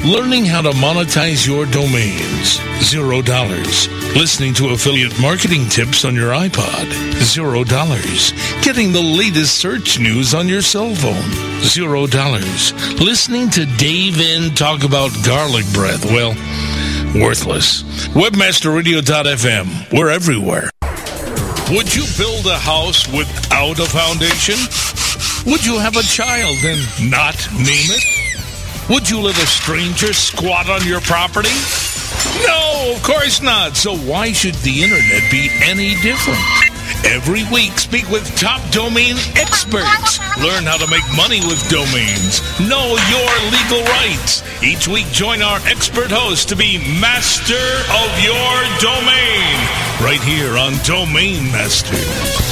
Learning how to monetize your domains, $0. Listening to affiliate marketing tips on your iPod, $0. Getting the latest search news on your cell phone, $0. Listening to Dave N talk about garlic breath, well, worthless. Webmasterradio.fm, we're everywhere. Would you build a house without a foundation? Would you have a child and not name it? Would you let a stranger squat on your property? No, of course not. So why should the internet be any different? Every week, speak with top domain experts. Learn how to make money with domains. Know your legal rights. Each week, join our expert host to be master of your domain. Right here on Domain Masters.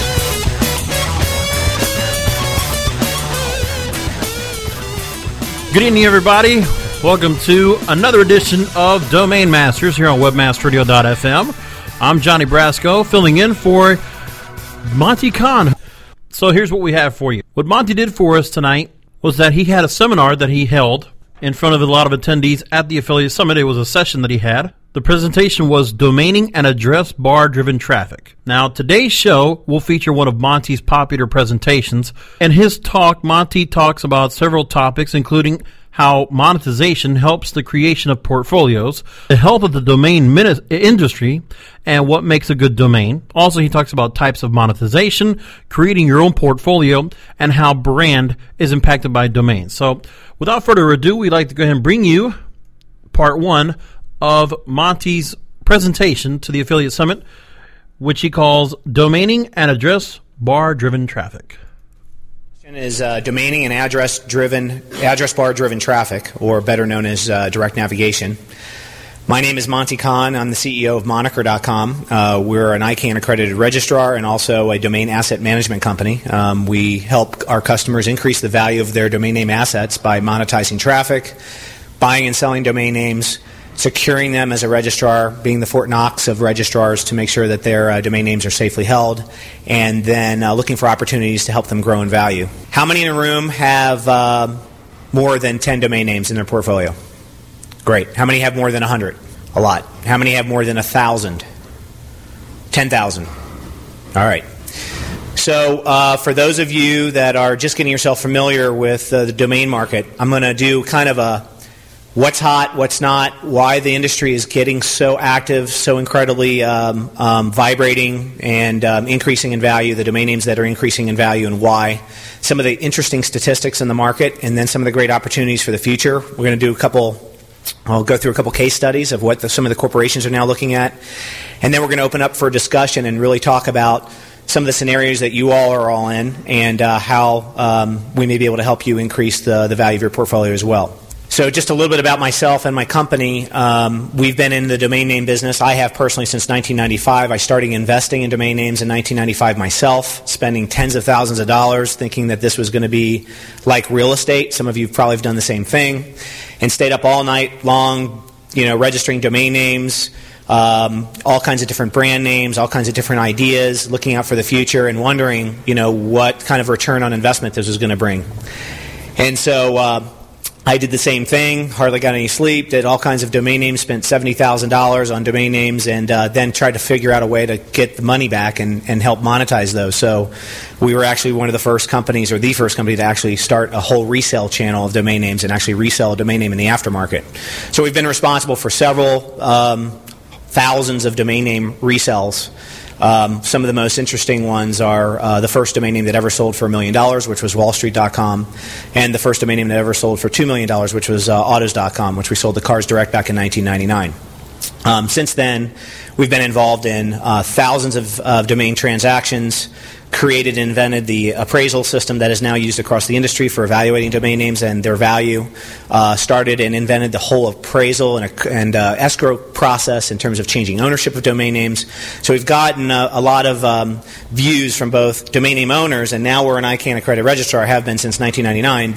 Good evening, everybody. Welcome to another edition of Domain Masters here on WebmasterRadio.fm. I'm Johnny Brasco, filling in for Monty Kahn. So here's what we have for you. What Monty did for us tonight was that he had a seminar that he held in front of a lot of attendees at the Affiliate Summit. It was a session that he had. The presentation was Domaining and Address Bar-Driven Traffic. Now, today's show will feature one of Monty's popular presentations. In his talk, Monty talks about several topics, including how monetization helps the creation of portfolios, the health of the domain industry, and what makes a good domain. Also, he talks about types of monetization, creating your own portfolio, and how brand is impacted by domains. So, without further ado, we'd like to go ahead and bring you part one of Monty's presentation to the Affiliate Summit, which he calls Domaining and Address Bar-Driven Traffic. Is domaining and address bar driven traffic, or better known as direct navigation. My name is Monty Kahn. I'm the CEO of Moniker.com. We're an ICANN accredited registrar and also a domain asset management company. We help our customers increase the value of their domain name assets by monetizing traffic, buying and selling domain names, securing them as a registrar, being the Fort Knox of registrars to make sure that their domain names are safely held, and then looking for opportunities to help them grow in value. How many in a room have more than 10 domain names in their portfolio? Great. How many have more than 100? A lot. How many have more than 1,000? 10,000. All right. So for those of you that are just getting yourself familiar with the domain market, I'm going to do kind of a what's hot, what's not, why the industry is getting so active, so incredibly vibrating and increasing in value, the domain names that are increasing in value and why, some of the interesting statistics in the market, and then some of the great opportunities for the future. We're going to do I'll go through a couple case studies of what some of the corporations are now looking at, and then we're going to open up for discussion and really talk about some of the scenarios that you all are all in and how we may be able to help you increase the value of your portfolio as well. So just a little bit about myself and my company. We've been in the domain name business. I have personally since 1995. I started investing in domain names in 1995 myself, spending tens of thousands of dollars thinking that this was going to be like real estate. Some of you probably have done the same thing. And stayed up all night long, registering domain names, all kinds of different brand names, all kinds of different ideas, looking out for the future and wondering, what kind of return on investment this was going to bring. And so I did the same thing, hardly got any sleep, did all kinds of domain names, spent $70,000 on domain names, and then tried to figure out a way to get the money back and help monetize those. So we were actually one of the first companies, or the first company, to actually start a whole resale channel of domain names and actually resell a domain name in the aftermarket. So we've been responsible for several thousands of domain name resales. Some of the most interesting ones are the first domain name that ever sold for $1 million, which was wallstreet.com, and the first domain name that ever sold for $2 million, which was autos.com, which we sold to Cars Direct back in 1999. Since then, we've been involved in thousands of domain transactions, created and invented the appraisal system that is now used across the industry for evaluating domain names and their value, started and invented the whole appraisal and escrow process in terms of changing ownership of domain names. So we've gotten a lot of views from both domain name owners, and now we're an ICANN accredited registrar, have been since 1999,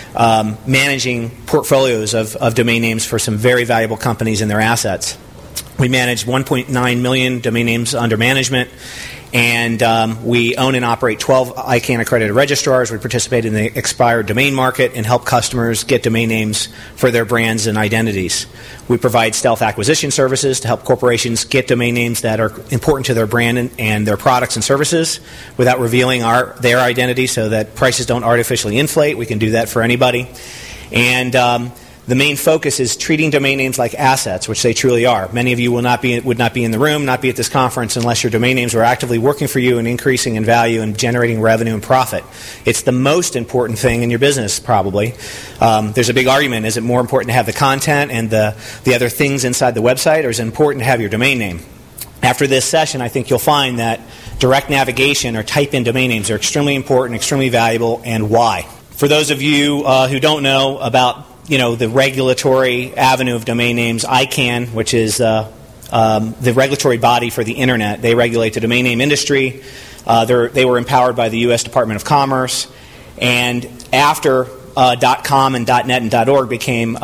but managing portfolios of domain names for some very valuable companies and their assets. We manage 1.9 million domain names under management, and we own and operate 12 ICANN accredited registrars. We participate in the expired domain market and help customers get domain names for their brands and identities. We provide stealth acquisition services to help corporations get domain names that are important to their brand and their products and services without revealing their identity so that prices don't artificially inflate. We can do that for anybody. And the main focus is treating domain names like assets, which they truly are. Many of you would not be in the room, not be at this conference unless your domain names were actively working for you and increasing in value and generating revenue and profit. It's the most important thing in your business, probably. There's a big argument. Is it more important to have the content and the other things inside the website, or is it important to have your domain name? After this session, I think you'll find that direct navigation or type-in domain names are extremely important, extremely valuable, and why. For those of you who don't know about the regulatory avenue of domain names, ICANN, which is the regulatory body for the Internet. They regulate the domain name industry. They were empowered by the U.S. Department of Commerce. And after .com and .net and .org became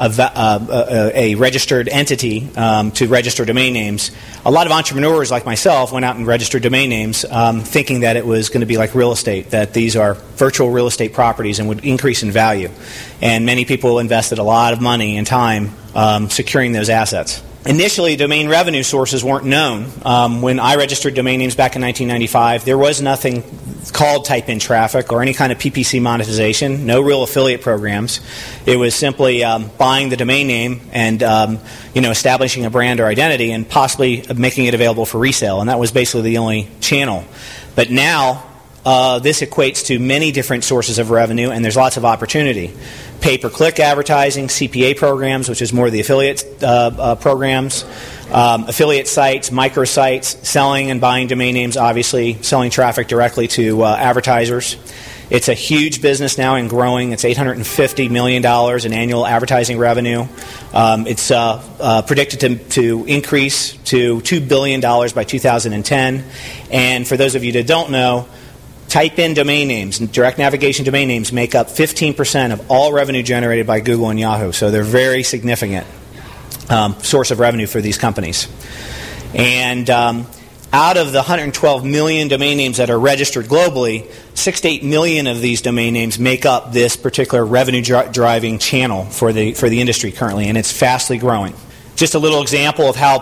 a registered entity to register domain names, a lot of entrepreneurs like myself went out and registered domain names thinking that it was going to be like real estate, that these are virtual real estate properties and would increase in value. And many people invested a lot of money and time securing those assets. Initially, domain revenue sources weren't known. When I registered domain names back in 1995, there was nothing called type-in traffic or any kind of PPC monetization, no real affiliate programs. It was simply buying the domain name and establishing a brand or identity and possibly making it available for resale, and that was basically the only channel. But now, this equates to many different sources of revenue, and there's lots of opportunity. Pay-per-click advertising, CPA programs, which is more the affiliate programs, affiliate sites, microsites, selling and buying domain names, obviously, selling traffic directly to advertisers. It's a huge business now and growing. It's $850 million in annual advertising revenue. It's predicted to increase to $2 billion by 2010. And for those of you that don't know, type-in domain names, direct navigation domain names, make up 15% of all revenue generated by Google and Yahoo. So they're very significant source of revenue for these companies. And out of the 112 million domain names that are registered globally, 6 to 8 million of these domain names make up this particular revenue-driving channel for the industry currently, and it's fastly growing. Just a little example of how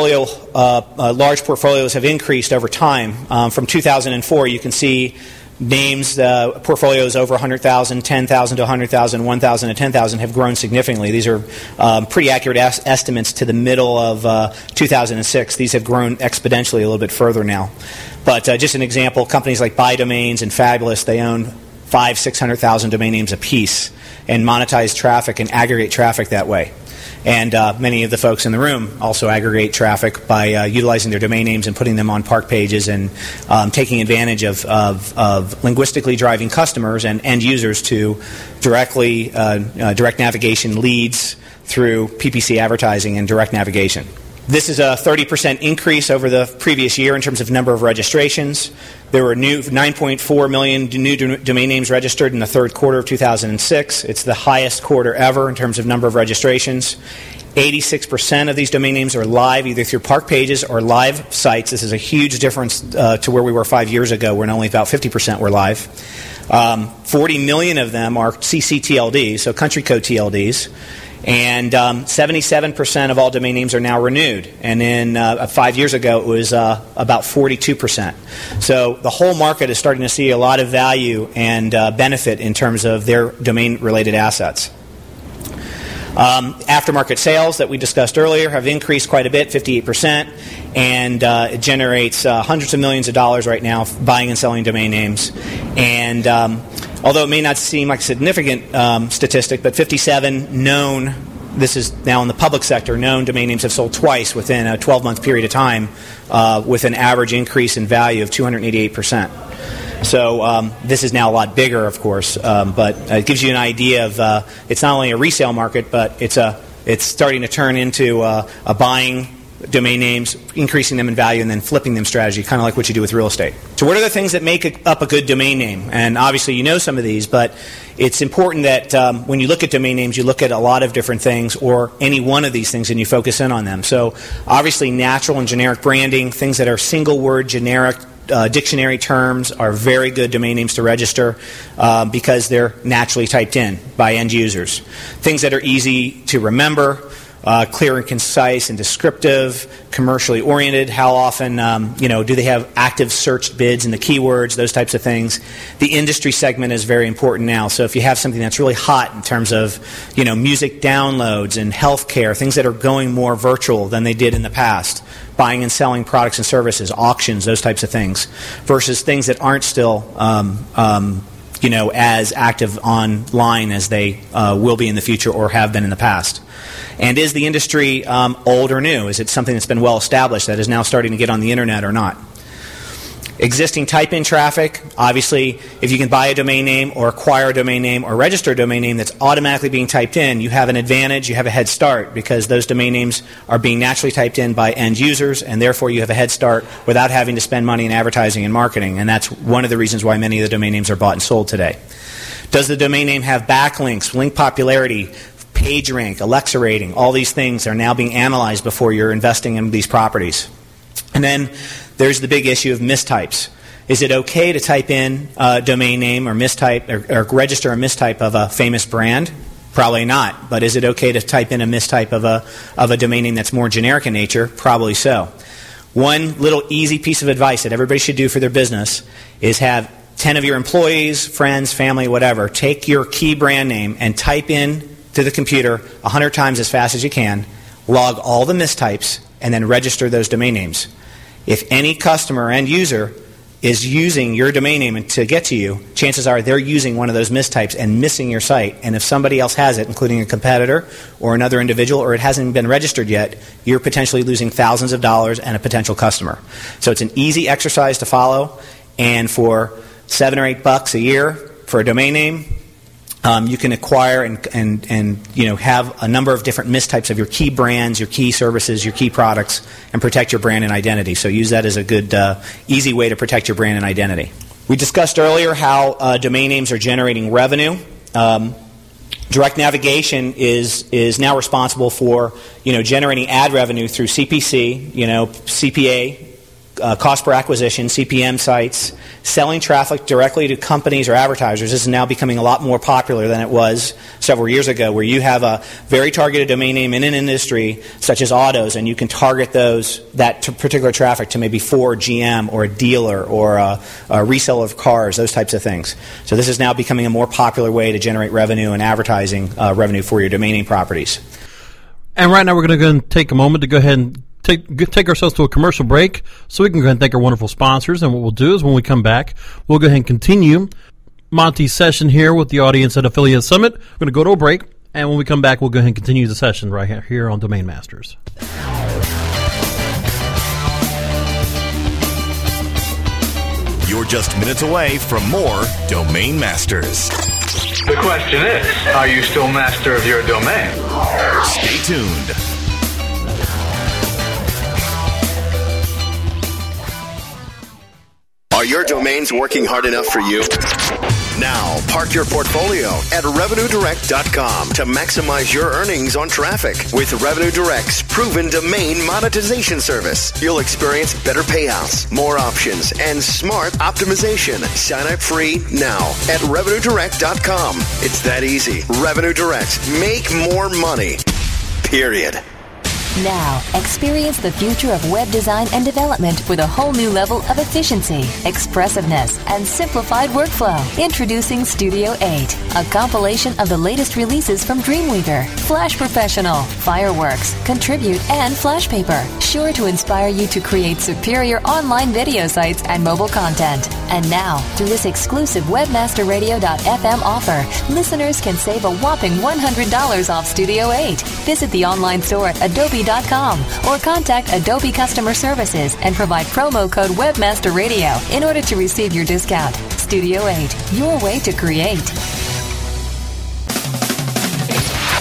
large portfolios have increased over time. From 2004, you can see names, portfolios over 100,000, 10,000 to 100,000, 1,000 to 10,000 have grown significantly. These are pretty accurate estimates to the middle of 2006. These have grown exponentially a little bit further now. But just an example, companies like Buy Domains and Fabulous, they own 500,000-600,000 domain names apiece and monetize traffic and aggregate traffic that way. And many of the folks in the room also aggregate traffic by utilizing their domain names and putting them on park pages and taking advantage of linguistically driving customers and end users to direct navigation leads through PPC advertising and direct navigation. This is a 30% increase over the previous year in terms of number of registrations. There were 9.4 million new domain names registered in the third quarter of 2006. It's the highest quarter ever in terms of number of registrations. 86% of these domain names are live either through park pages or live sites. This is a huge difference to where we were 5 years ago, when only about 50% were live. 40 million of them are CC-TLDs, so country code TLDs. And 77% of all domain names are now renewed. And in 5 years ago, it was about 42%. So the whole market is starting to see a lot of value and benefit in terms of their domain-related assets. Aftermarket sales that we discussed earlier have increased quite a bit, 58%, and it generates hundreds of millions of dollars right now buying and selling domain names. And although it may not seem like a significant statistic, but 57 known, this is now in the public sector, known domain names have sold twice within a 12-month period of time with an average increase in value of 288%. So this is now a lot bigger, of course, but it gives you an idea of it's not only a resale market, but it's starting to turn into a buying domain names, increasing them in value, and then flipping them strategy, kind of like what you do with real estate. So what are the things that make up a good domain name? And obviously you know some of these, but it's important that when you look at domain names, you look at a lot of different things or any one of these things and you focus in on them. So obviously natural and generic branding, things that are single word generic dictionary terms are very good domain names to register because they're naturally typed in by end users. Things that are easy to remember, clear and concise and descriptive, commercially oriented. How often, do they have active searched bids in the keywords? Those types of things. The industry segment is very important now. So if you have something that's really hot in terms of, music downloads and healthcare, things that are going more virtual than they did in the past, buying and selling products and services, auctions, those types of things, versus things that aren't still as active online as they will be in the future or have been in the past. And is the industry old or new? Is it something that's been well established that is now starting to get on the internet or not? Existing type-in traffic, obviously, if you can buy a domain name or acquire a domain name or register a domain name that's automatically being typed in, you have an advantage, you have a head start because those domain names are being naturally typed in by end users, and therefore you have a head start without having to spend money in advertising and marketing, and that's one of the reasons why many of the domain names are bought and sold today. Does the domain name have backlinks, link popularity, PageRank, Alexa rating? All these things are now being analyzed before you're investing in these properties. And then there's the big issue of mistypes. Is it okay to type in a domain name or mistype or register a mistype of a famous brand? Probably not. But is it okay to type in a mistype of a domain name that's more generic in nature? Probably so. One little easy piece of advice that everybody should do for their business is have 10 of your employees, friends, family, whatever, take your key brand name and type in to the computer 100 times as fast as you can, log all the mistypes, and then register those domain names. If any customer or end user is using your domain name to get to you, chances are they're using one of those mistypes and missing your site. And if somebody else has it, including a competitor or another individual, or it hasn't been registered yet, you're potentially losing thousands of dollars and a potential customer. So it's an easy exercise to follow, and for $7 or $8 a year for a domain name, you can acquire and have a number of different mistypes of your key brands, your key services, your key products, and protect your brand and identity. So use that as a good, easy way to protect your brand and identity. We discussed earlier how domain names are generating revenue. Direct Navigation is now responsible for generating ad revenue through CPC, CPA. Cost per acquisition, CPM sites, selling traffic directly to companies or advertisers. This is now becoming a lot more popular than it was several years ago, where you have a very targeted domain name in an industry such as autos, and you can target that particular traffic to maybe Ford, GM, or a dealer, or a reseller of cars, those types of things. So this is now becoming a more popular way to generate revenue and advertising revenue for your domain name properties. And right now we're going to go and take a moment to go ahead and take ourselves to a commercial break so we can go ahead and thank our wonderful sponsors. And what we'll do is when we come back, we'll go ahead and continue Monty's session here with the audience at Affiliate Summit. We're going to go to a break, and when we come back, we'll go ahead and continue the session right here on Domain Masters. You're just minutes away from more Domain Masters. The question is, are you still master of your domain? Stay tuned. Are your domains working hard enough for you? Now, park your portfolio at RevenueDirect.com to maximize your earnings on traffic. With Revenue Direct's proven domain monetization service, you'll experience better payouts, more options, and smart optimization. Sign up free now at RevenueDirect.com. It's that easy. Revenue Direct. Make more money. Period. Now, experience the future of web design and development with a whole new level of efficiency, expressiveness, and simplified workflow. Introducing Studio 8, a compilation of the latest releases from Dreamweaver, Flash Professional, Fireworks, Contribute, and FlashPaper. Sure to inspire you to create superior online video sites and mobile content. And now, through this exclusive WebmasterRadio.fm offer, listeners can save a whopping $100 off Studio 8. Visit the online store at Adobe.com or contact Adobe Customer Services and provide promo code WebmasterRadio in order to receive your discount. Studio 8, your way to create.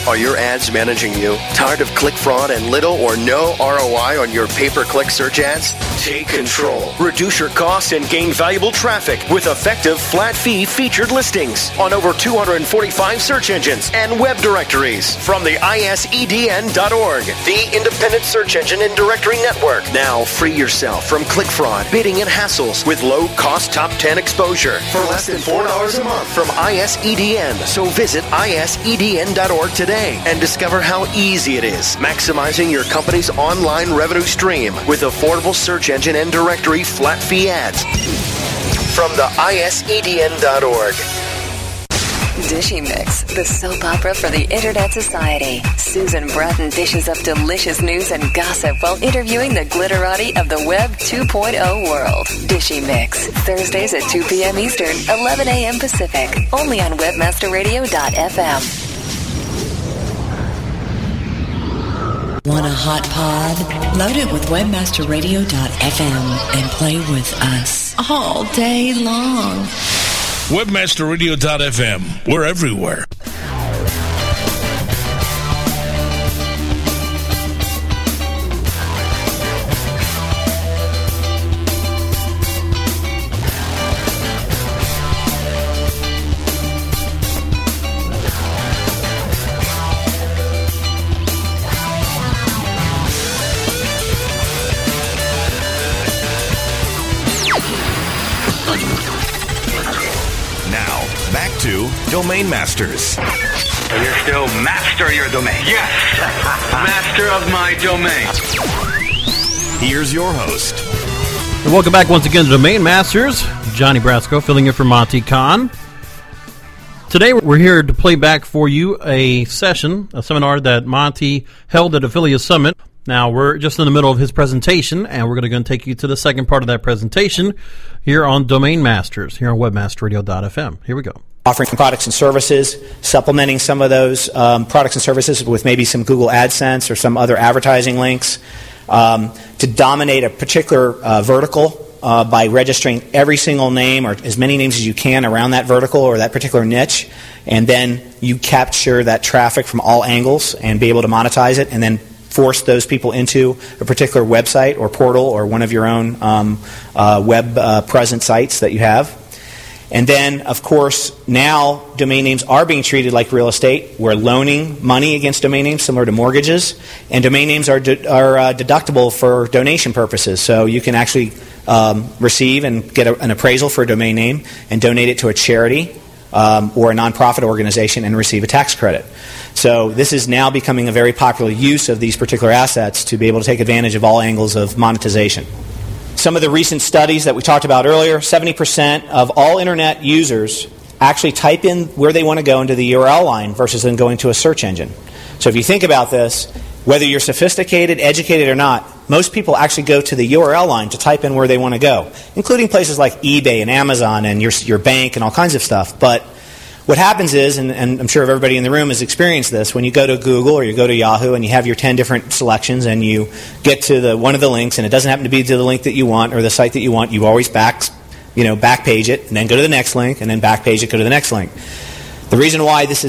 Are your ads managing you? Tired of click fraud and little or no ROI on your pay-per-click search ads? Take control. Reduce your costs and gain valuable traffic with effective flat-fee featured listings on over 245 search engines and web directories from the ISEDN.org, the independent search engine and directory network. Now free yourself from click fraud, bidding, and hassles with low-cost top 10 exposure for less than $4 a month from ISEDN. So visit ISEDN.org today and discover how easy it is maximizing your company's online revenue stream with affordable search engine and directory flat fee ads from the ISEDN.org. Dishy Mix, the soap opera for the Internet Society. Susan Bratton dishes up delicious news and gossip while interviewing the glitterati of the Web 2.0 world. Dishy Mix, Thursdays at 2 p.m. Eastern, 11 a.m. Pacific, only on webmasterradio.fm. Want a hot pod? Load it with webmasterradio.fm and play with us all day long. Webmasterradio.fm. We're everywhere. To Domain Masters. You're still master of your domain. Yes, master of my domain. Here's your host. And welcome back once again to Domain Masters. Johnny Brasco filling in for Monty Khan. Today we're here to play back for you a seminar that Monty held at Affiliate Summit. Now, we're just in the middle of his presentation, and we're going to take you to the second part of that presentation here on Domain Masters, here on webmasterradio.fm. Here we go. Offering products and services, supplementing some of those products and services with maybe some Google AdSense or some other advertising links to dominate a particular vertical by registering every single name or as many names as you can around that vertical or that particular niche, and then you capture that traffic from all angles and be able to monetize it and then force those people into a particular website or portal or one of your own web present sites that you have. And then, of course, now domain names are being treated like real estate. We're loaning money against domain names similar to mortgages, and domain names are deductible for donation purposes. So you can actually receive and get an appraisal for a domain name and donate it to a charity or a nonprofit organization and receive a tax credit. So this is now becoming a very popular use of these particular assets to be able to take advantage of all angles of monetization. Some of the recent studies that we talked about earlier, 70% of all Internet users actually type in where they want to go into the URL line versus then going to a search engine. So if you think about this, whether you're sophisticated, educated, or not, most people actually go to the URL line to type in where they want to go, including places like eBay and Amazon and your bank and all kinds of stuff. But what happens is, and I'm sure everybody in the room has experienced this, when you go to Google or you go to Yahoo and you have your 10 different selections and you get to one of the links and it doesn't happen to be to the link that you want or the site that you want, you always back page it and then go to the next link and then back page it, go to the next link. The reason why this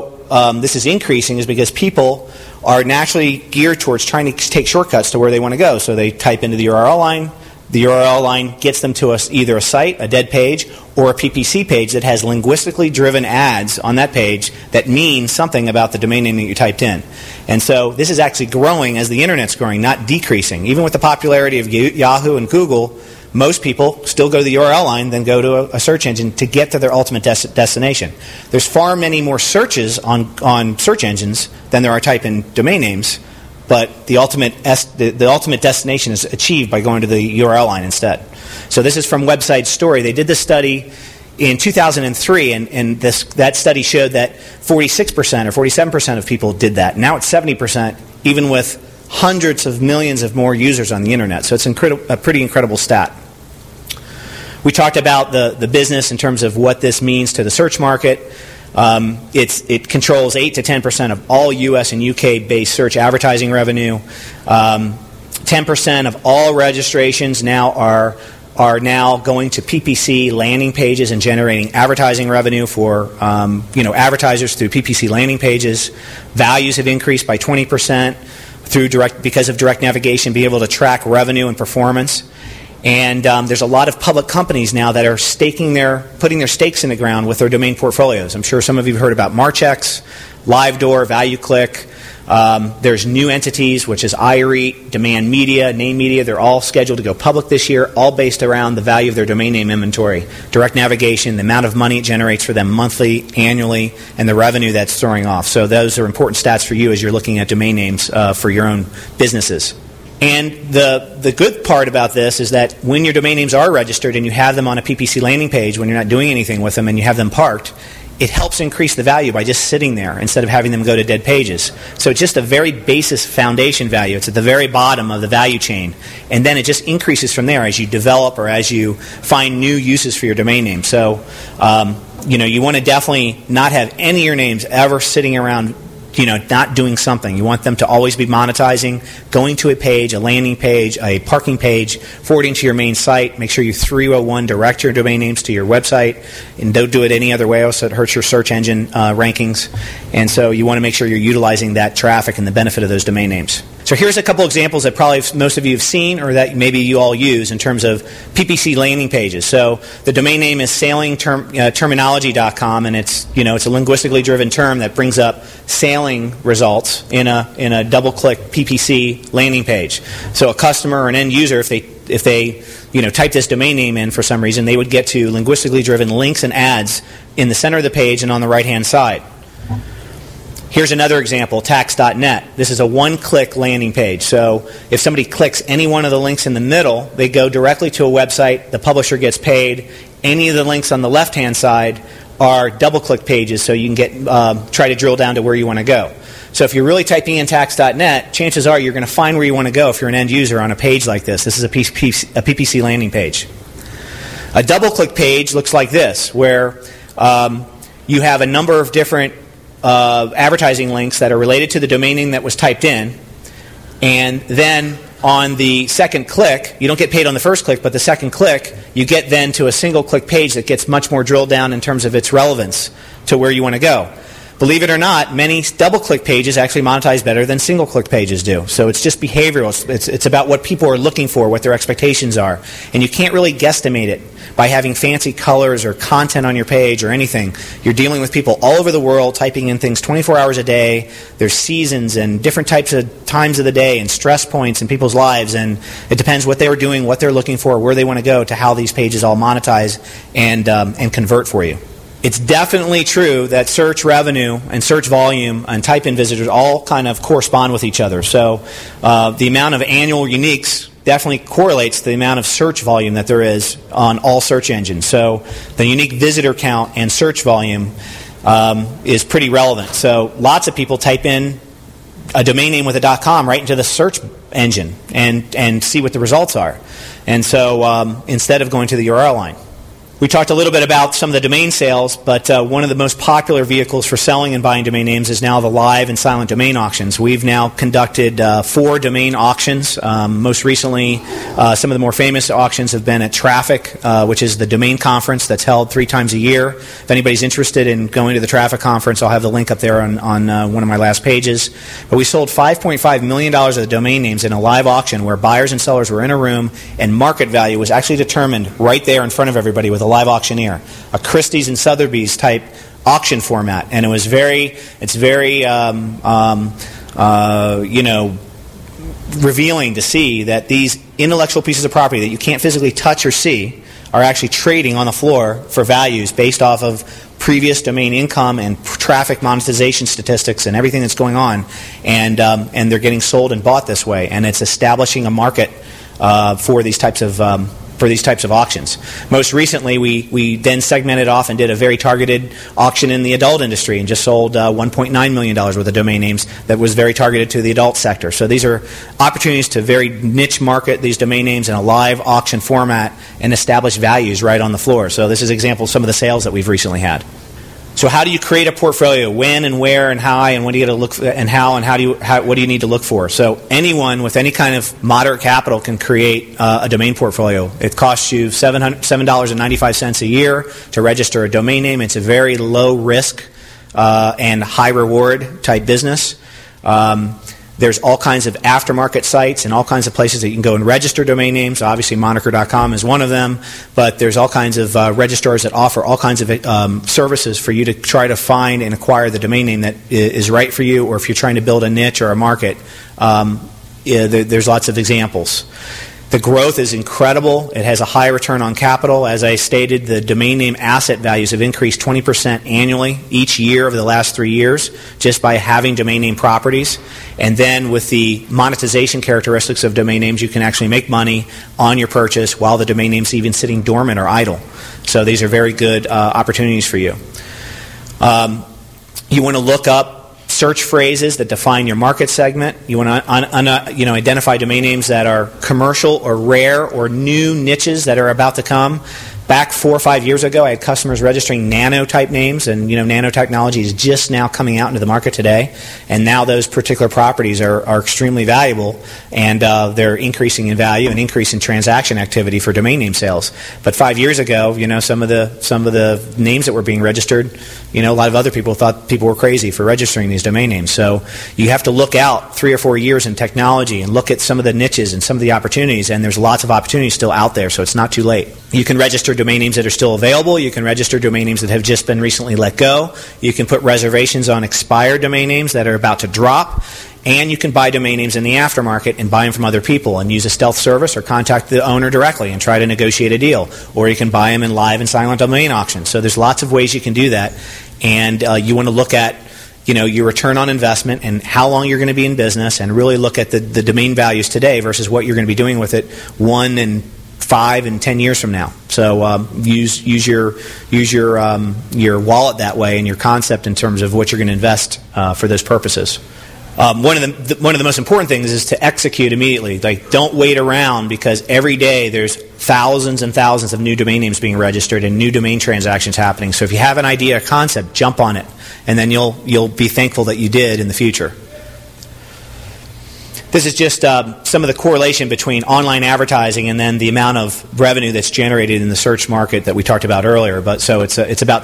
is increasing is because people are naturally geared towards trying to take shortcuts to where they want to go. So they type into the URL line. The URL line gets them to either a site, a dead page, or a PPC page that has linguistically driven ads on that page that mean something about the domain name that you typed in. And so this is actually growing as the Internet's growing, not decreasing. Even with the popularity of Yahoo and Google, most people still go to the URL line than go to a search engine to get to their ultimate destination. There's far many more searches on search engines than there are type in domain names. But the ultimate destination is achieved by going to the URL line instead. So this is from Website Story. They did this study in 2003, and that study showed that 46% or 47% of people did that. Now it's 70%, even with hundreds of millions of more users on the Internet. So it's a pretty incredible stat. We talked about the business in terms of what this means to the search market. It controls 8 to 10% of all U.S. and UK-based search advertising revenue. 10% of all registrations now are are now going to PPC landing pages and generating advertising revenue for advertisers through PPC landing pages. Values have increased by 20% because of direct navigation, being able to track revenue and performance. And there's a lot of public companies now that are putting their stakes in the ground with their domain portfolios. I'm sure some of you have heard about Marchex, LiveDoor, ValueClick. There's new entities, which is iReach, Demand Media, Name Media. They're all scheduled to go public this year, all based around the value of their domain name inventory, direct navigation, the amount of money it generates for them monthly, annually, and the revenue that's throwing off. So those are important stats for you as you're looking at domain names for your own businesses. And the good part about this is that when your domain names are registered and you have them on a PPC landing page, when you're not doing anything with them and you have them parked, it helps increase the value by just sitting there instead of having them go to dead pages. So it's just a very basic foundation value. It's at the very bottom of the value chain. And then it just increases from there as you develop or as you find new uses for your domain name. So, you want to definitely not have any of your names ever sitting around not doing something. You want them to always be monetizing, going to a page, a landing page, a parking page, forwarding to your main site. Make sure you 301 direct your domain names to your website, and don't do it any other way else. It hurts your search engine rankings. And so you want to make sure you're utilizing that traffic and the benefit of those domain names. So here's a couple examples that probably most of you have seen or that maybe you all use in terms of PPC landing pages. So the domain name is sailingterminology.com, and it's a linguistically driven term that brings up sailing results in a double-click PPC landing page. So a customer or an end user, if they type this domain name in for some reason, they would get to linguistically driven links and ads in the center of the page and on the right-hand side. Here's another example, tax.net. This is a one-click landing page. So if somebody clicks any one of the links in the middle, they go directly to a website. The publisher gets paid. Any of the links on the left-hand side are double-click pages, so you can try to drill down to where you want to go. So if you're really typing in tax.net, chances are you're going to find where you want to go if you're an end user on a page like this. This is a PPC landing page. A double-click page looks like this, where you have a number of different advertising links that are related to the domain name that was typed in, and then on the second click, you don't get paid on the first click, but the second click, you get then to a single click page that gets much more drilled down in terms of its relevance to where you want to go. Believe it or not, many double-click pages actually monetize better than single-click pages do. So it's just behavioral. It's about what people are looking for, what their expectations are. And you can't really guesstimate it by having fancy colors or content on your page or anything. You're dealing with people all over the world typing in things 24 hours a day. There's seasons and different types of times of the day and stress points in people's lives. And it depends what they were doing, what they're looking for, where they want to go, to how these pages all monetize and convert for you. It's definitely true that search revenue and search volume and type-in visitors all kind of correspond with each other. So the amount of annual uniques definitely correlates to the amount of search volume that there is on all search engines. So the unique visitor count and search volume is pretty relevant. So lots of people type in a domain name with a .com right into the search engine and see what the results are. And so instead of going to the URL line. We talked a little bit about some of the domain sales, but one of the most popular vehicles for selling and buying domain names is now the live and silent domain auctions. We've now conducted 4 domain auctions. Most recently, some of the more famous auctions have been at Traffic, which is the domain conference that's held 3 times a year. If anybody's interested in going to the Traffic conference, I'll have the link up there on one of my last pages. But we sold $5.5 million of the domain names in a live auction where buyers and sellers were in a room and market value was actually determined right there in front of everybody with a live auctioneer, a Christie's and Sotheby's type auction format, and it's very revealing to see that these intellectual pieces of property that you can't physically touch or see are actually trading on the floor for values based off of previous domain income and traffic monetization statistics and everything that's going on, and they're getting sold and bought this way, and it's establishing a market for these types of auctions. Most recently, we then segmented off and did a very targeted auction in the adult industry and just sold $1.9 million worth of domain names that was very targeted to the adult sector. So these are opportunities to very niche market these domain names in a live auction format and establish values right on the floor. So this is an example of some of the sales that we've recently had. So how do you create a portfolio? When and where and how and what do you got to look for, and what do you need to look for? So anyone with any kind of moderate capital can create a domain portfolio. It costs you $7.95 a year to register a domain name. It's a very low risk and high reward type business. There's all kinds of aftermarket sites and all kinds of places that you can go and register domain names. Obviously, Moniker.com is one of them, but there's all kinds of registrars that offer all kinds of services for you to try to find and acquire the domain name that is right for you, or if you're trying to build a niche or a market, there's lots of examples. The growth is incredible. It has a high return on capital. As I stated, the domain name asset values have increased 20% annually each year over the last 3 years just by having domain name properties. And then with the monetization characteristics of domain names, you can actually make money on your purchase while the domain name's even sitting dormant or idle. So these are very good opportunities for you. You want to look up search phrases that define your market segment. You want to identify domain names that are commercial or rare or new niches that are about to come. Back 4 or 5 years ago, I had customers registering nano-type names, and nanotechnology is just now coming out into the market today. And now those particular properties are extremely valuable, and they're increasing in value and increasing transaction activity for domain name sales. But 5 years ago, some of the names that were being registered, a lot of other people thought people were crazy for registering these domain names. So you have to look out 3 or 4 years in technology and look at some of the niches and some of the opportunities, and there's lots of opportunities still out there, so it's not too late. You can register domain names that are still available. You can register domain names that have just been recently let go. You can put reservations on expired domain names that are about to drop. And you can buy domain names in the aftermarket and buy them from other people and use a stealth service or contact the owner directly and try to negotiate a deal. Or you can buy them in live and silent domain auctions. So there's lots of ways you can do that. And you want to look at your return on investment and how long you're going to be in business, and really look at the domain values today versus what you're going to be doing with it 1 and 5 and 10 years from now. So use your wallet that way and your concept in terms of what you're going to invest for those purposes. One of the most important things is to execute immediately. Like, don't wait around, because every day there's thousands and thousands of new domain names being registered and new domain transactions happening. So if you have an idea or concept, jump on it, and then you'll be thankful that you did in the future. This is just some of the correlation between online advertising and then the amount of revenue that's generated in the search market that we talked about earlier. But so it's about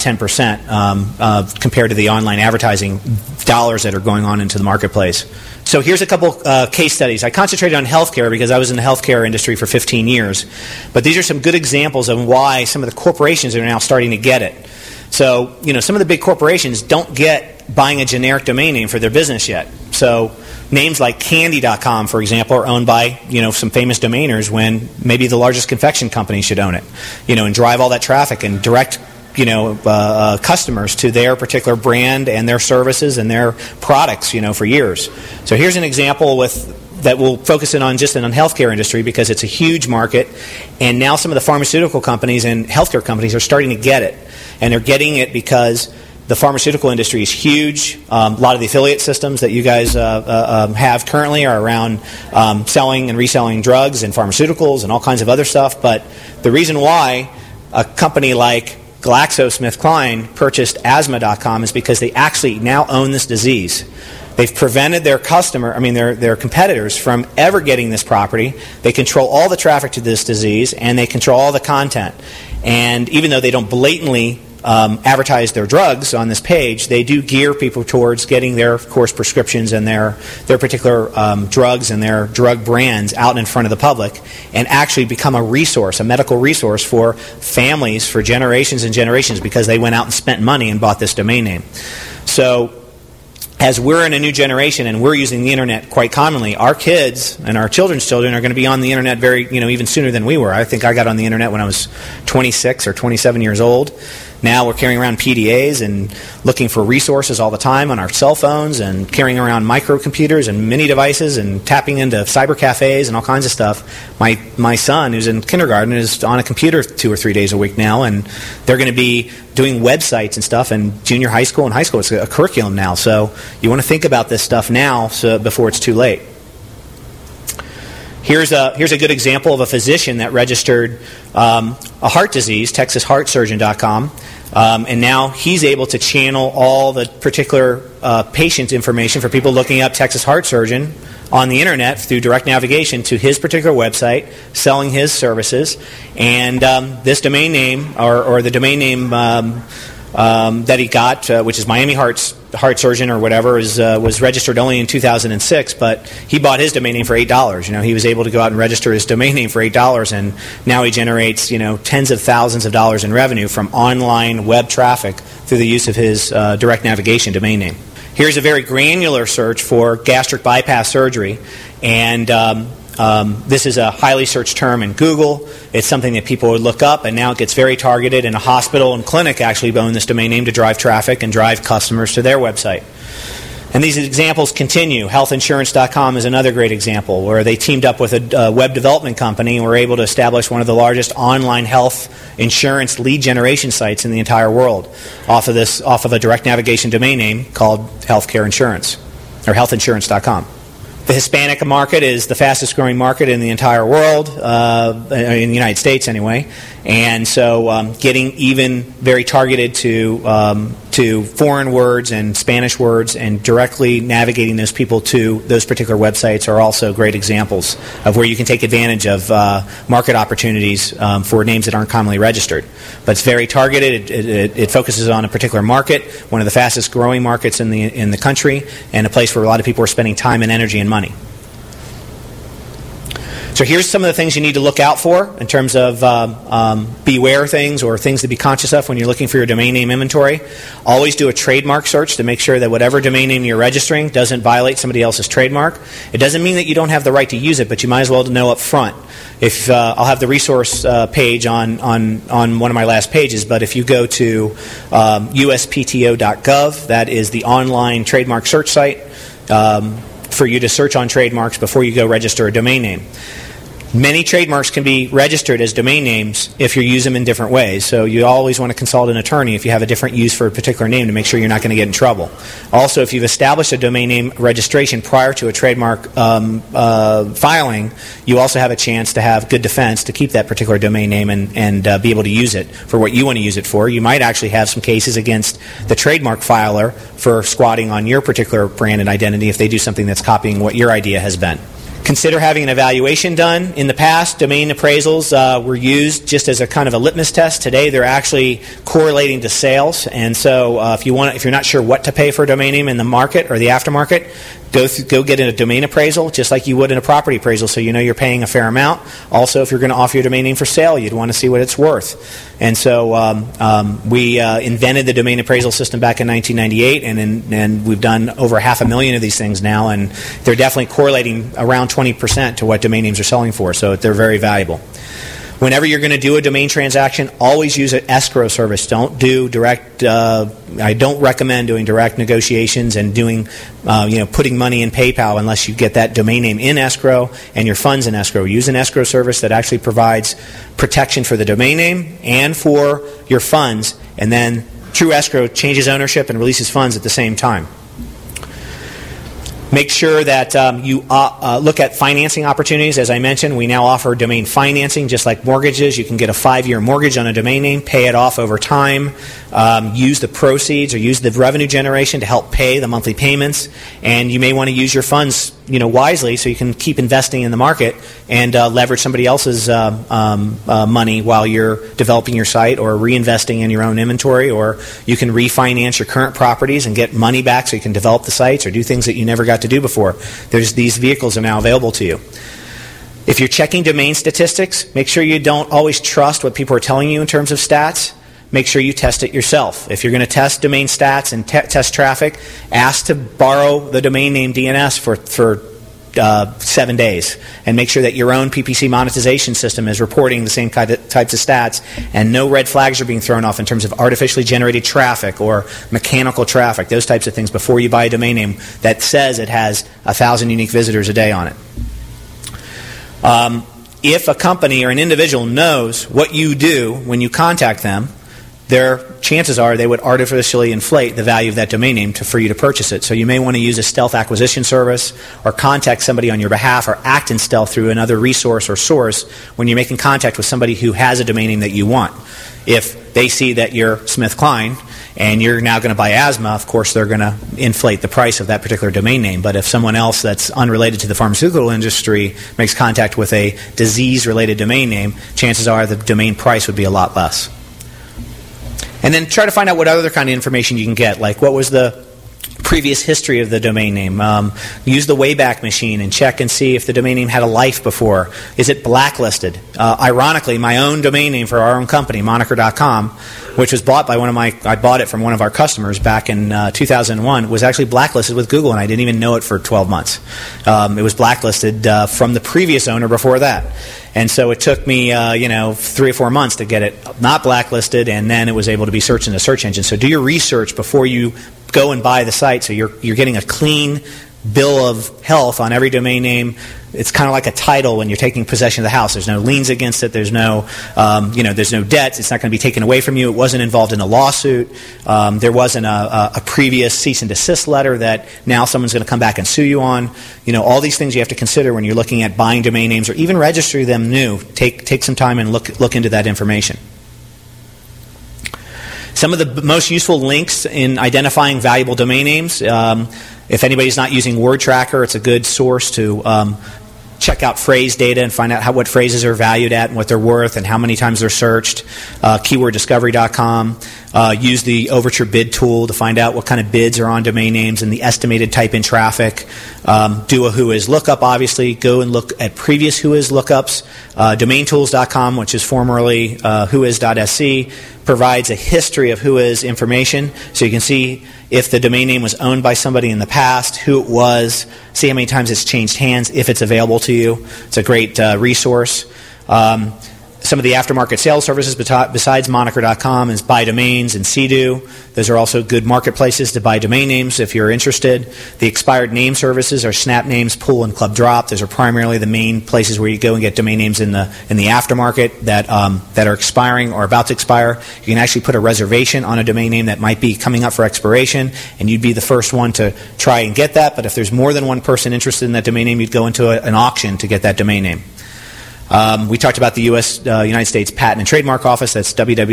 10% compared to the online advertising dollars that are going on into the marketplace. So here's a couple case studies. I concentrated on healthcare because I was in the healthcare industry for 15 years. But these are some good examples of why some of the corporations are now starting to get it. So, some of the big corporations don't get buying a generic domain name for their business yet. So names like Candy.com, for example, are owned by, some famous domainers, when maybe the largest confection company should own it, and drive all that traffic and direct, customers to their particular brand and their services and their products, for years. So here's an example that we'll focus in on just in the healthcare industry, because it's a huge market, and now some of the pharmaceutical companies and healthcare companies are starting to get it. And they're getting it because the pharmaceutical industry is huge. A lot of the affiliate systems that you guys have currently are around selling and reselling drugs and pharmaceuticals and all kinds of other stuff. But the reason why a company like GlaxoSmithKline purchased Asthma.com is because they actually now own this disease. They've prevented their their competitors from ever getting this property. They control all the traffic to this disease, and they control all the content. And even though they don't blatantly advertise their drugs on this page, they do gear people towards getting their, of course, prescriptions and their particular drugs and their drug brands out in front of the public, and actually become a resource, a medical resource for families for generations and generations, because they went out and spent money and bought this domain name. So as we're in a new generation and we're using the internet quite commonly, our kids and our children's children are going to be on the internet even sooner than we were. I think I got on the internet when I was 26 or 27 years old. Now we're carrying around PDAs and looking for resources all the time on our cell phones, and carrying around microcomputers and mini devices and tapping into cyber cafes and all kinds of stuff. My son, who's in kindergarten, is on a computer 2 or 3 days a week now, and they're going to be doing websites and stuff in junior high school and high school. It's a curriculum now. So you want to think about this stuff now before it's too late. Here's a good example of a physician that registered a heart disease, TexasHeartSurgeon.com. And now he's able to channel all the particular patient information for people looking up Texas Heart Surgeon on the internet through direct navigation to his particular website, selling his services. And this domain name, or the domain name that he got, which is Miami Heart Surgeon or whatever, was registered only in 2006, but he bought his domain name for $8. He was able to go out and register his domain name for $8, and now he generates tens of thousands of dollars in revenue from online web traffic through the use of his direct navigation domain name. Here's a very granular search for gastric bypass surgery, and this is a highly searched term in Google. It's something that people would look up, and now it gets very targeted, and a hospital and clinic actually own this domain name to drive traffic and drive customers to their website. And these examples continue. Healthinsurance.com is another great example where they teamed up with a web development company and were able to establish one of the largest online health insurance lead generation sites in the entire world off of a direct navigation domain name called Healthcare Insurance, or Healthinsurance.com. The Hispanic market is the fastest growing market in the entire world, in the United States anyway, and so getting even very targeted to foreign words and Spanish words and directly navigating those people to those particular websites are also great examples of where you can take advantage of market opportunities for names that aren't commonly registered. But it's very targeted. It focuses on a particular market, one of the fastest growing markets in the country, and a place where a lot of people are spending time and energy and money. So here's some of the things you need to look out for in terms of beware things or things to be conscious of when you're looking for your domain name inventory. Always do a trademark search to make sure that whatever domain name you're registering doesn't violate somebody else's trademark. It doesn't mean that you don't have the right to use it, but you might as well know up front. If I'll have the resource page on one of my last pages, but if you go to uspto.gov, that is the online trademark search site for you to search on trademarks before you go register a domain name. Many trademarks can be registered as domain names if you use them in different ways. So you always want to consult an attorney if you have a different use for a particular name to make sure you're not going to get in trouble. Also, if you've established a domain name registration prior to a trademark filing, you also have a chance to have good defense to keep that particular domain name and be able to use it for what you want to use it for. You might actually have some cases against the trademark filer for squatting on your particular brand and identity if they do something that's copying what your idea has been. Consider having an evaluation done. In the past, domain appraisals were used just as a kind of a litmus test. Today, they're actually correlating to sales. And so, if you're not sure what to pay for a domain name in the market or the aftermarket, go get a domain appraisal, just like you would in a property appraisal, so you know you're paying a fair amount. Also, if you're going to offer your domain name for sale, you'd want to see what it's worth. And so, we invented the domain appraisal system back in 1998, and we've done over 500,000 of these things now, and they're definitely correlating around 20% to what domain names are selling for, so they're very valuable. Whenever you're going to do a domain transaction, always use an escrow service. Don't do direct. I don't recommend doing direct negotiations and doing, putting money in PayPal unless you get that domain name in escrow and your funds in escrow. Use an escrow service that actually provides protection for the domain name and for your funds, and then True Escrow changes ownership and releases funds at the same time. Make sure that you look at financing opportunities. As I mentioned, we now offer domain financing, just like mortgages. You can get a 5-year mortgage on a domain name, pay it off over time, use the proceeds or use the revenue generation to help pay the monthly payments. And you may want to use your funds, wisely, so you can keep investing in the market and leverage somebody else's money while you're developing your site or reinvesting in your own inventory. Or you can refinance your current properties and get money back so you can develop the sites or do things that you never got to do before. These vehicles are now available to you. If you're checking domain statistics, make sure you don't always trust what people are telling you in terms of stats. Make sure you test it yourself. If you're going to test domain stats and test traffic, ask to borrow the domain name DNS for 7 days, and make sure that your own PPC monetization system is reporting the same types of stats, and no red flags are being thrown off in terms of artificially generated traffic or mechanical traffic, those types of things, before you buy a domain name that says it has 1,000 unique visitors a day on it. If a company or an individual knows what you do when you contact them, their chances are they would artificially inflate the value of that domain name for you to purchase it. So you may want to use a stealth acquisition service or contact somebody on your behalf or act in stealth through another resource or source when you're making contact with somebody who has a domain name that you want. If they see that you're SmithKline and you're now going to buy asthma, of course they're going to inflate the price of that particular domain name. But if someone else that's unrelated to the pharmaceutical industry makes contact with a disease-related domain name, chances are the domain price would be a lot less. And then try to find out what other kind of information you can get, like what was the previous history of the domain name. Use the Wayback Machine and check and see if the domain name had a life before. Is it blacklisted? Ironically, my own domain name for our own company, Moniker.com, which was bought by I bought it from one of our customers back in 2001, was actually blacklisted with Google, and I didn't even know it for 12 months. It was blacklisted from the previous owner before that. And so it took me, 3 or 4 months to get it not blacklisted, and then it was able to be searched in the search engine. So do your research before you go and buy the site, so you're getting a clean bill of health on every domain name. It's kind of like a title when you're taking possession of the house. There's no liens against it. There's no, there's no debts. It's not going to be taken away from you. It wasn't involved in a lawsuit. There wasn't a previous cease and desist letter that now someone's going to come back and sue you on. All these things you have to consider when you're looking at buying domain names or even registering them new. Take some time and look into that information. Some of the most useful links in identifying valuable domain names. If anybody's not using Word Tracker, it's a good source to check out phrase data and find out what phrases are valued at and what they're worth and how many times they're searched. KeywordDiscovery.com. Use the Overture bid tool to find out what kind of bids are on domain names and the estimated type-in traffic. Do a Whois lookup, obviously. Go and look at previous Whois lookups. DomainTools.com, which is formerly Whois.sc, provides a history of Whois information, so you can see if the domain name was owned by somebody in the past, who it was, see how many times it's changed hands, if it's available to you. It's a great resource. Some of the aftermarket sales services besides Moniker.com is Buy Domains and Sea-Doo. Those are also good marketplaces to buy domain names if you're interested. The expired name services are Snap Names, Pool, and Club Drop. Those are primarily the main places where you go and get domain names in the aftermarket that are expiring or about to expire. You can actually put a reservation on a domain name that might be coming up for expiration, and you'd be the first one to try and get that. But if there's more than one person interested in that domain name, you'd go into an auction to get that domain name. We talked about the United States Patent and Trademark Office. That's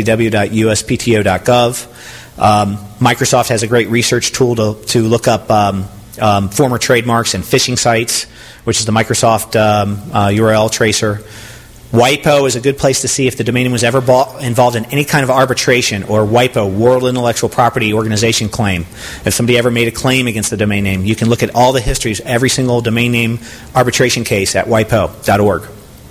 www.uspto.gov. Microsoft has a great research tool to look up former trademarks and phishing sites, which is the Microsoft URL tracer. WIPO is a good place to see if the domain name was ever involved in any kind of arbitration or WIPO, World Intellectual Property Organization claim. If somebody ever made a claim against the domain name, you can look at all the histories, every single domain name arbitration case at wipo.org.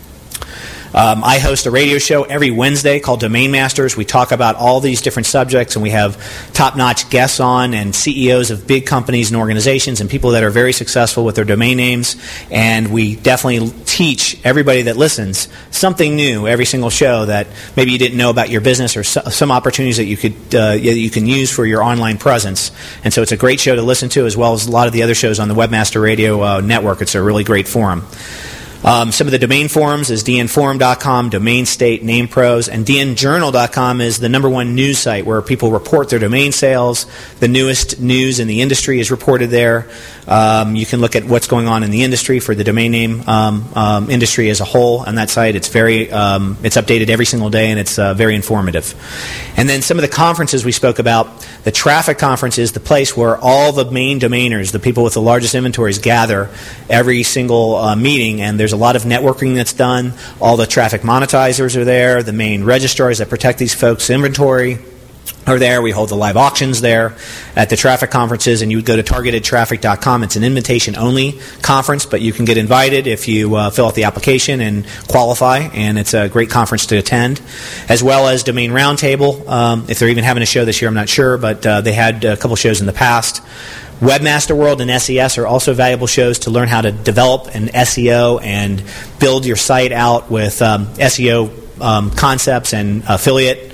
I host a radio show every Wednesday called Domain Masters. We talk about all these different subjects, and we have top-notch guests on and CEOs of big companies and organizations and people that are very successful with their domain names. And we definitely teach everybody that listens something new every single show that maybe you didn't know about your business or some opportunities that you can use for your online presence. And so it's a great show to listen to, as well as a lot of the other shows on the Webmaster Radio Network. It's a really great forum. Some of the domain forums is dnforum.com, Domain State, NamePros, and dnjournal.com is the #1 news site where people report their domain sales. The newest news in the industry is reported there. You can look at what's going on in the industry for the domain name industry as a whole on that site. It's it's updated every single day, and it's very informative. And then some of the conferences we spoke about. The Traffic Conference is the place where all the main domainers, the people with the largest inventories, gather every single meeting, and there's a lot of networking that's done. All the traffic monetizers are there. The main registrars that protect these folks' inventory are there. We hold the live auctions there at the traffic conferences, and you would go to targetedtraffic.com. It's an invitation-only conference, but you can get invited if you fill out the application and qualify, and it's a great conference to attend, as well as Domain Roundtable. If they're even having a show this year, I'm not sure, but they had a couple shows in the past. Webmaster World and SES are also valuable shows to learn how to develop an SEO and build your site out with SEO concepts and affiliate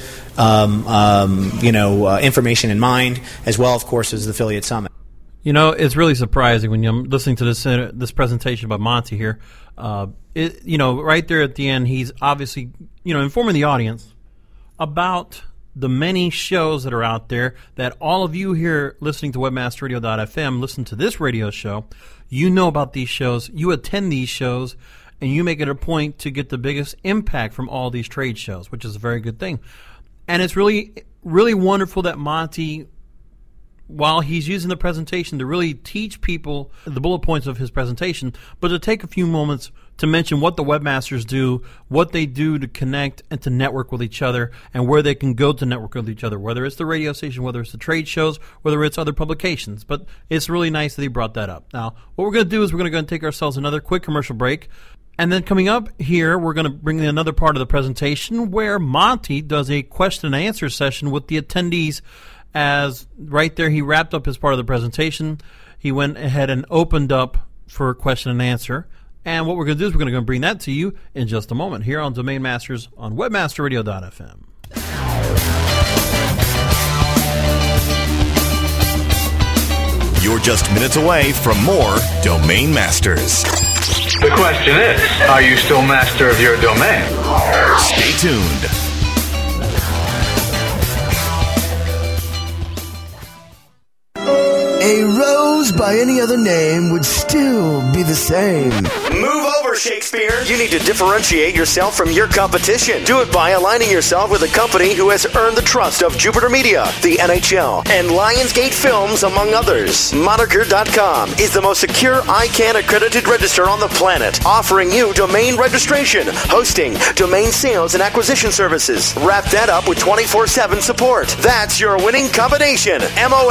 information in mind, as well, of course, as the Affiliate Summit. It's really surprising when I'm listening to this presentation by Monty here. Right there at the end, he's obviously, informing the audience about the many shows that are out there that all of you here listening to webmasterradio.fm listen to this radio show. You know about these shows. You attend these shows, and you make it a point to get the biggest impact from all these trade shows, which is a very good thing. And it's really, really wonderful that Monty, while he's using the presentation to really teach people the bullet points of his presentation, but to take a few moments to mention what the webmasters do, what they do to connect and to network with each other, and where they can go to network with each other, whether it's the radio station, whether it's the trade shows, whether it's other publications. But it's really nice that he brought that up. Now, what we're going to do is we're going to go and take ourselves another quick commercial break. And then coming up here, we're going to bring in another part of the presentation where Monty does a question and answer session with the attendees. As right there, he wrapped up his part of the presentation. He went ahead and opened up for question and answer. And what we're going to do is we're going to bring that to you in just a moment here on Domain Masters on WebmasterRadio.fm. You're just minutes away from more Domain Masters. The question is, are you still master of your domain? Stay tuned. A rose by any other name would still be the same. Move over, Shakespeare. You need to differentiate yourself from your competition. Do it by aligning yourself with a company who has earned the trust of Jupiter Media, the NHL, and Lionsgate Films, among others. Moniker.com is the most secure ICANN accredited register on the planet, offering you domain registration, hosting, domain sales, and acquisition services. Wrap that up with 24/7 support. That's your winning combination.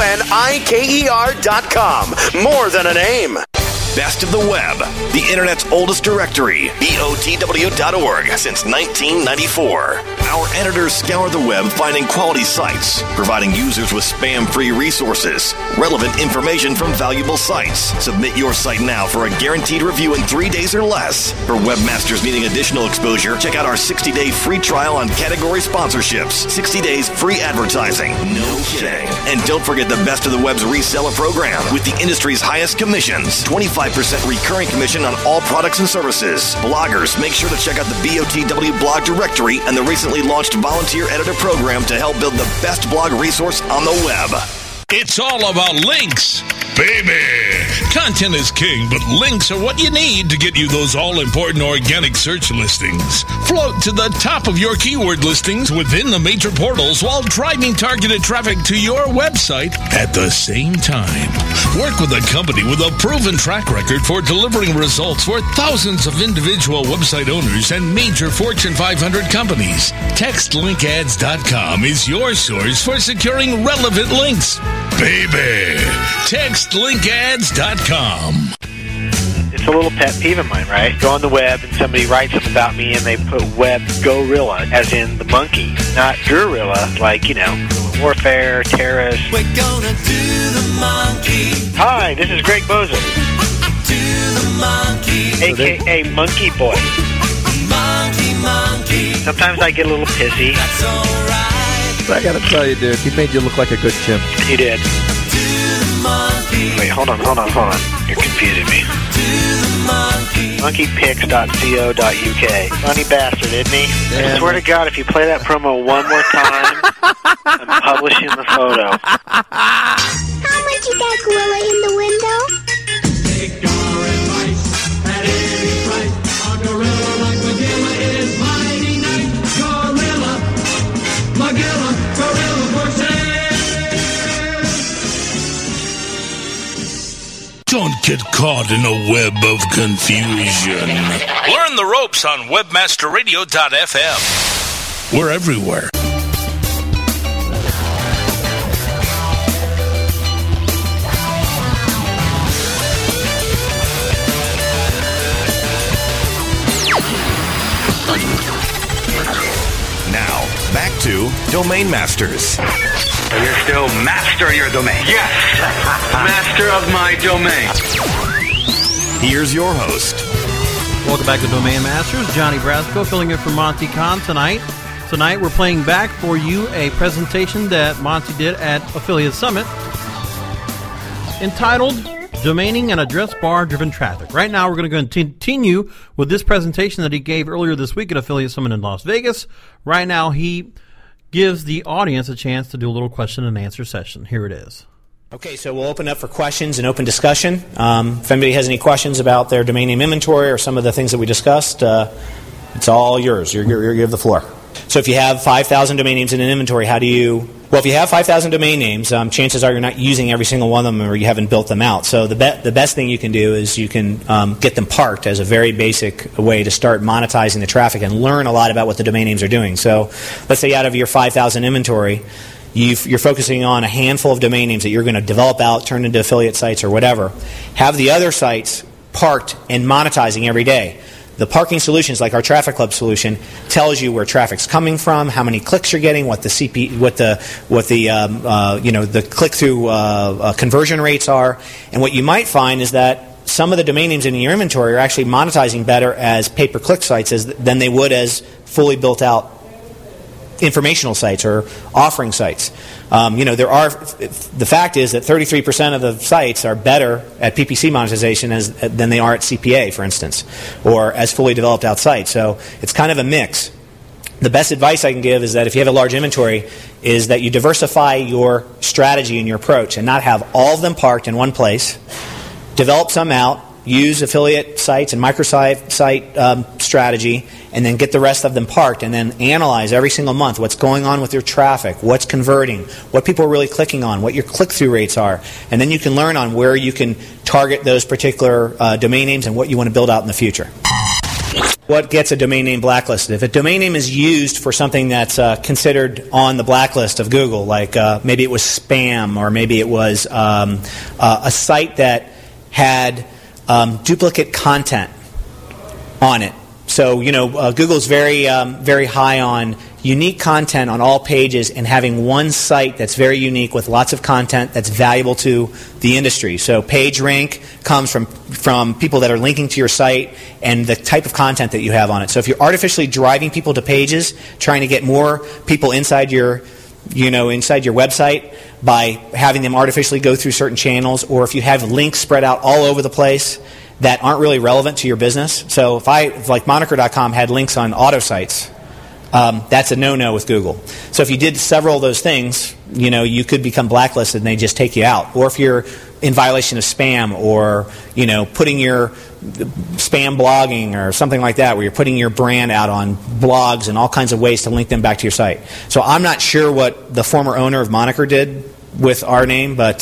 MONIKER.com. More than a name. Best of the Web, the Internet's oldest directory, BOTW.org, since 1994. Our editors scour the web finding quality sites, providing users with spam-free resources, relevant information from valuable sites. Submit your site now for a guaranteed review in 3 days or less. For webmasters needing additional exposure, check out our 60-day free trial on category sponsorships, 60 days free advertising. No kidding. And don't forget the Best of the Web's reseller program with the industry's highest commissions, 25% recurring commission on all products and services. Bloggers, make sure to check out the BOTW blog directory and the recently launched volunteer editor program to help build the best blog resource on the web. It's all about links, baby. Content is king, but links are what you need to get you those all-important organic search listings. Float to the top of your keyword listings within the major portals while driving targeted traffic to your website at the same time. Work with a company with a proven track record for delivering results for thousands of individual website owners and major Fortune 500 companies. TextLinkAds.com is your source for securing relevant links. Baby, TextLinkAds.com. It's a little pet peeve of mine, right? Go on the web and somebody writes up about me and they put web gorilla, as in the monkey, not gorilla, like, guerrilla warfare, terrorists. We're gonna do the monkey. Hi, this is Greg Boson. Do the monkey. A.K.A. Monkey Boy. Monkey. Sometimes I get a little pissy. That's alright. I gotta tell you, dude, he made you look like a good chimp. He did. Wait, hold on. You're confusing me. Monkeypics.co.uk. Funny bastard, isn't he? Yeah. I swear to God, if you play that promo one more time, I'm publishing the photo. How much is that gorilla in the window? Take your advice at any price. A gorilla like Magilla is mighty nice. Gorilla for sale. Don't get caught in a web of confusion. Learn the ropes on WebmasterRadio.fm. We're everywhere. Now, back to Domain Masters. You're still master your domain. Yes. Master of my domain. Here's your host. Welcome back to Domain Masters. Johnny Brasco filling in for Monty Khan tonight. Tonight we're playing back for you a presentation that Monty did at Affiliate Summit entitled Domaining and Address Bar Driven Traffic. Right now we're going to go and continue with this presentation that he gave earlier this week at Affiliate Summit in Las Vegas. Right now he gives the audience a chance to do a little question and answer session. Here it is. Okay, so we'll open up for questions and open discussion. If anybody has any questions about their domain name inventory or some of the things that we discussed, it's all yours. You have the floor. So if you have 5,000 domain names in an inventory, how do you... Well, if you have 5,000 domain names, chances are you're not using every single one of them or you haven't built them out. So the best thing you can do is you can get them parked as a very basic way to start monetizing the traffic and learn a lot about what the domain names are doing. So let's say out of your 5,000 inventory, you're focusing on a handful of domain names that you're going to develop out, turn into affiliate sites or whatever. Have the other sites parked and monetizing every day. The parking solutions, like our Traffic Club solution, tells you where traffic's coming from, how many clicks you're getting, what the click-through conversion rates are, and what you might find is that some of the domain names in your inventory are actually monetizing better as pay-per-click sites than they would as fully built-out informational sites or offering sites. The fact is that 33% of the sites are better at PPC monetization than they are at CPA, for instance, or as fully developed out sites. So it's kind of a mix. The best advice I can give is that if you have a large inventory, is that you diversify your strategy and your approach and not have all of them parked in one place. Develop some out. Use affiliate sites and microsite site strategy, and then get the rest of them parked, and then analyze every single month what's going on with your traffic, what's converting, what people are really clicking on, what your click-through rates are, and then you can learn on where you can target those particular domain names and what you want to build out in the future. What gets a domain name blacklisted? If a domain name is used for something that's considered on the blacklist of Google, like maybe it was spam, or maybe it was a site that had duplicate content on it. So, Google's very high on unique content on all pages and having one site that's very unique with lots of content that's valuable to the industry. So PageRank comes from people that are linking to your site and the type of content that you have on it. So if you're artificially driving people to pages, trying to get more people inside your website by having them artificially go through certain channels, or if you have links spread out all over the place that aren't really relevant to your business. So if like Moniker.com had links on auto sites, that's a no-no with Google. So if you did several of those things, you could become blacklisted and they just take you out. Or if you're in violation of spam, or putting your spam blogging or something like that, where you're putting your brand out on blogs and all kinds of ways to link them back to your site. So I'm not sure what the former owner of Moniker did with our name, but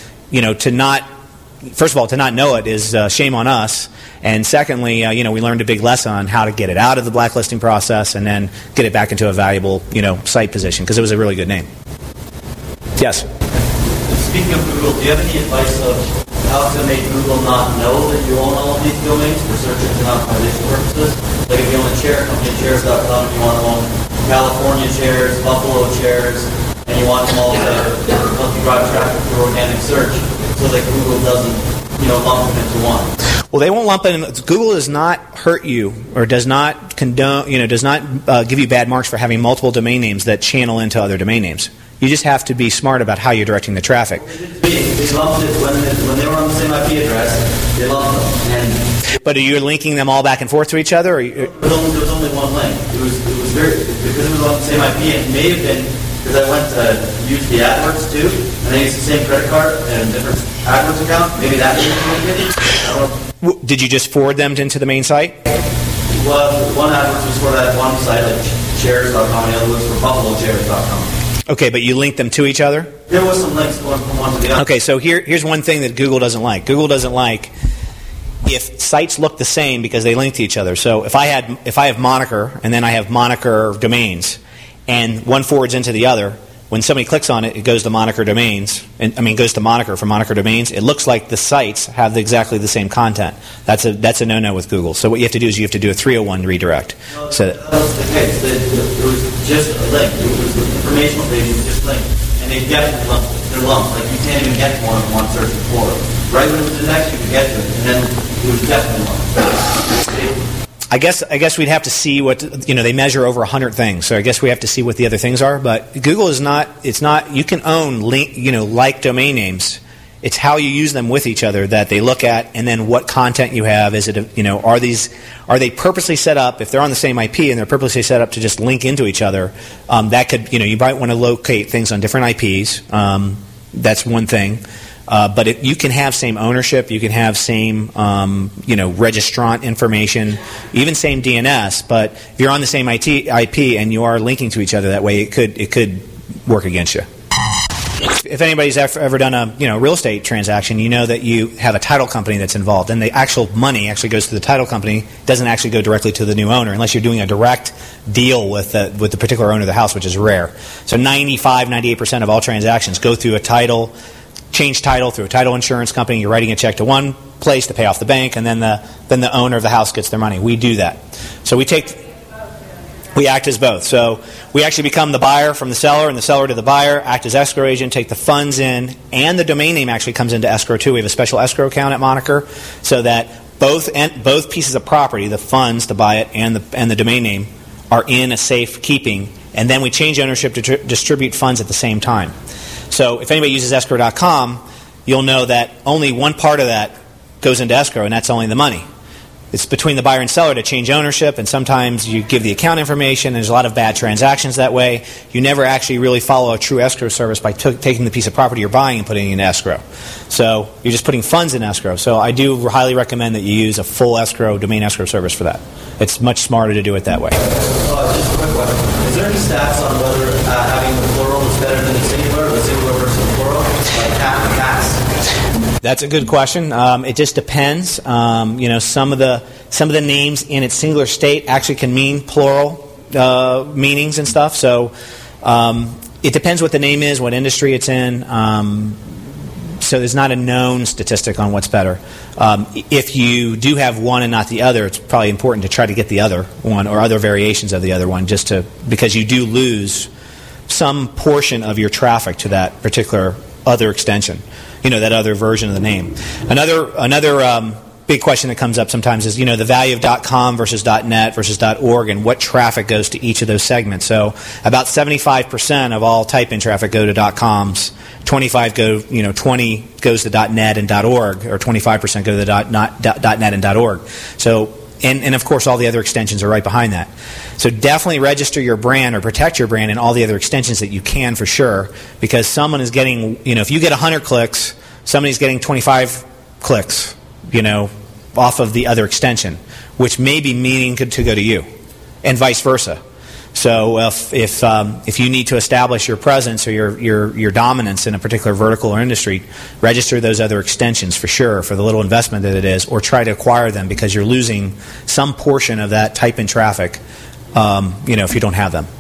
first of all, to not know it is shame on us. And secondly, we learned a big lesson on how to get it out of the blacklisting process and then get it back into a valuable, site position, because it was a really good name. Yes? Speaking of Google, do you have any advice of how to make Google not know that you own all of these domains for search engine optimization purposes? Like if you own a chair company, chairs.com, you want to own California chairs, Buffalo chairs, and you want them all to help you drive traffic through organic search, so that Google doesn't, lump them into one. Well, they won't lump it in. Google does not hurt you or does not condone, does not give you bad marks for having multiple domain names that channel into other domain names. You just have to be smart about how you're directing the traffic. They lumped it when they were on the same IP address. They lumped them. But are you linking them all back and forth to each other? Or there was only one link. It was because it was on the same IP. It may have been because I went to use the AdWords too, and they used the same credit card and a different AdWords account. Maybe that was it. Did you just forward them into the main site? Well, one AdWords was for that one site, like chairs.com, and the other was for BuffaloChairs.com. Okay, but you linked them to each other? There was some links going from one to the other. Okay, so here's one thing that Google doesn't like. Google doesn't like if sites look the same because they link to each other. So if I have Moniker and then I have Moniker domains, and one forwards into the other, when somebody clicks on it, it goes to Moniker domains. Goes to Moniker from Moniker domains. It looks like the sites have exactly the same content. That's a no-no with Google. So what you have to do is you have to do a 301 redirect. No, that was the case. It was just a link. It was the informational page. It was just a link, and they definitely lumped. They're lumped. Like you can't even get to one search before. Right when it was indexed, you could get to it, and then it was definitely lumped. I guess we'd have to see what they measure over 100 things. So I guess we have to see what the other things are. But Google is not. It's not. You can own like domain names. It's how you use them with each other that they look at, and then what content you have. Is it are they purposely set up? If they're on the same IP and they're purposely set up to just link into each other, that could you might want to locate things on different IPs. That's one thing. But you can have same ownership, you can have same registrant information, even same DNS. But if you're on the same IP and you are linking to each other that way, it could work against you. If anybody's ever done a real estate transaction, you know that you have a title company that's involved, and the actual money actually goes to the title company. It doesn't actually go directly to the new owner unless you're doing a direct deal with the particular owner of the house, which is rare. So 98% of all transactions go through a change title through a title insurance company. You're writing a check to one place to pay off the bank, and then the owner of the house gets their money. We do that. So we act as both. So we actually become the buyer from the seller, and the seller to the buyer, act as escrow agent, take the funds in, and the domain name actually comes into escrow too. We have a special escrow account at Moniker so that both pieces of property, the funds to buy it and the domain name, are in a safe keeping, and then we change ownership to distribute funds at the same time. So if anybody uses escrow.com, you'll know that only one part of that goes into escrow, and that's only the money. It's between the buyer and seller to change ownership, and sometimes you give the account information. There's a lot of bad transactions that way. You never actually really follow a true escrow service by taking the piece of property you're buying and putting it in escrow. So you're just putting funds in escrow. So I do highly recommend that you use a full domain escrow service for that. It's much smarter to do it that way. Just a quick one. Is there any stats on whether having the plural is better than the singular, or the singular versus plural, like cat and cats? That's a good question. It just depends. Some of the names in its singular state actually can mean plural meanings and stuff. So it depends what the name is, what industry it's in. So there's not a known statistic on what's better. If you do have one and not the other, it's probably important to try to get the other one or other variations of the other one, because you do lose some portion of your traffic to that particular other extension. That other version of the name. Another big question that comes up sometimes is, the value of .com versus .net versus .org and what traffic goes to each of those segments. So about 75% of all type-in traffic go to .coms, 20 goes to .net and .org, or 25% go to the .net and .org. So and of course all the other extensions are right behind that. So definitely register your brand or protect your brand and all the other extensions that you can for sure, because someone is getting, if you get 100 clicks, somebody's getting 25 clicks, off of the other extension, which may be meaning to go to you, and vice versa. So if you need to establish your presence or your dominance in a particular vertical or industry, register those other extensions for sure for the little investment that it is, or try to acquire them because you're losing some portion of that type-in traffic, if you don't have them.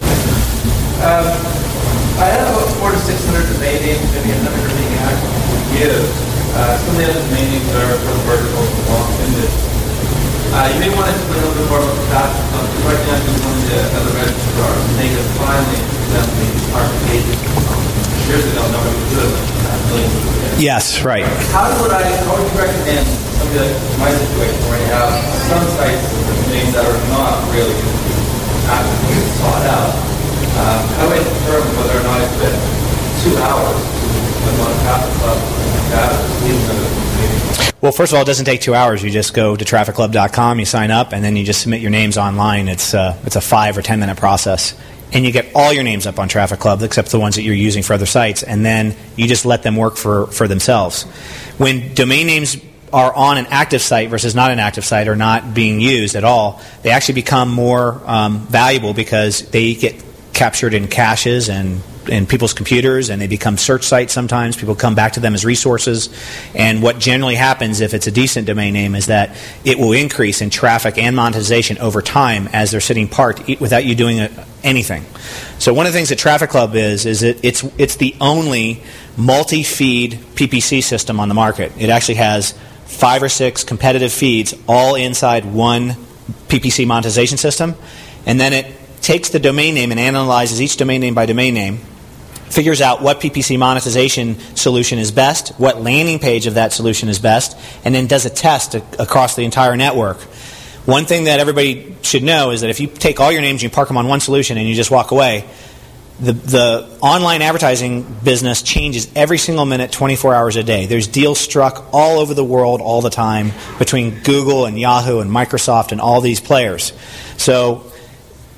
I have about 400 to 600 domain names, maybe another thing I could give. Some of the other domain names are for the vertical and long industry. You may want to explain a little bit more about that. Right now, I'm going to other registrars, and they can finally present the our pages. Years ago, nobody would do it. Millions of years. Yes, right. How would you recommend somebody like my situation where you have some sites with names that are not really actively sought out? How do I determine whether or not I spend 2 hours on a traffic club like that, or even another meeting? Well, first of all, it doesn't take 2 hours. You just go to trafficclub.com, you sign up, and then you just submit your names online. It's a 5 or 10 minute process. And you get all your names up on Traffic Club, except the ones that you're using for other sites, and then you just let them work for themselves. When domain names are on an active site versus not an active site or not being used at all, they actually become more valuable because they get captured in caches and in people's computers, and they become search sites sometimes. People come back to them as resources. And what generally happens if it's a decent domain name is that it will increase in traffic and monetization over time as they're sitting parked without you doing anything. So one of the things that Traffic Club is it's the only multi-feed PPC system on the market. It actually has 5 or 6 competitive feeds all inside one PPC monetization system, and then it takes the domain name and analyzes each domain name by domain name, figures out what PPC monetization solution is best, what landing page of that solution is best, and then does a test across the entire network. One thing that everybody should know is that if you take all your names and you park them on one solution and you just walk away, the online advertising business changes every single minute, 24 hours a day. There's deals struck all over the world all the time between Google and Yahoo and Microsoft and all these players. So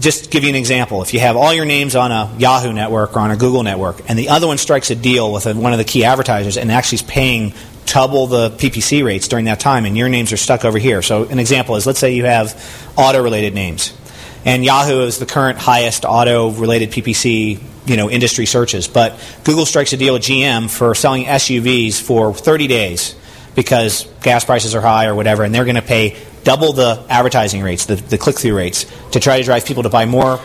just to give you an example, if you have all your names on a Yahoo network or on a Google network, and the other one strikes a deal with one of the key advertisers and actually is paying double the PPC rates during that time, and your names are stuck over here. So an example is, let's say you have auto-related names, and Yahoo is the current highest auto-related PPC industry searches, but Google strikes a deal with GM for selling SUVs for 30 days because gas prices are high or whatever, and they're going to pay double the advertising rates, the click-through rates, to try to drive people to buy more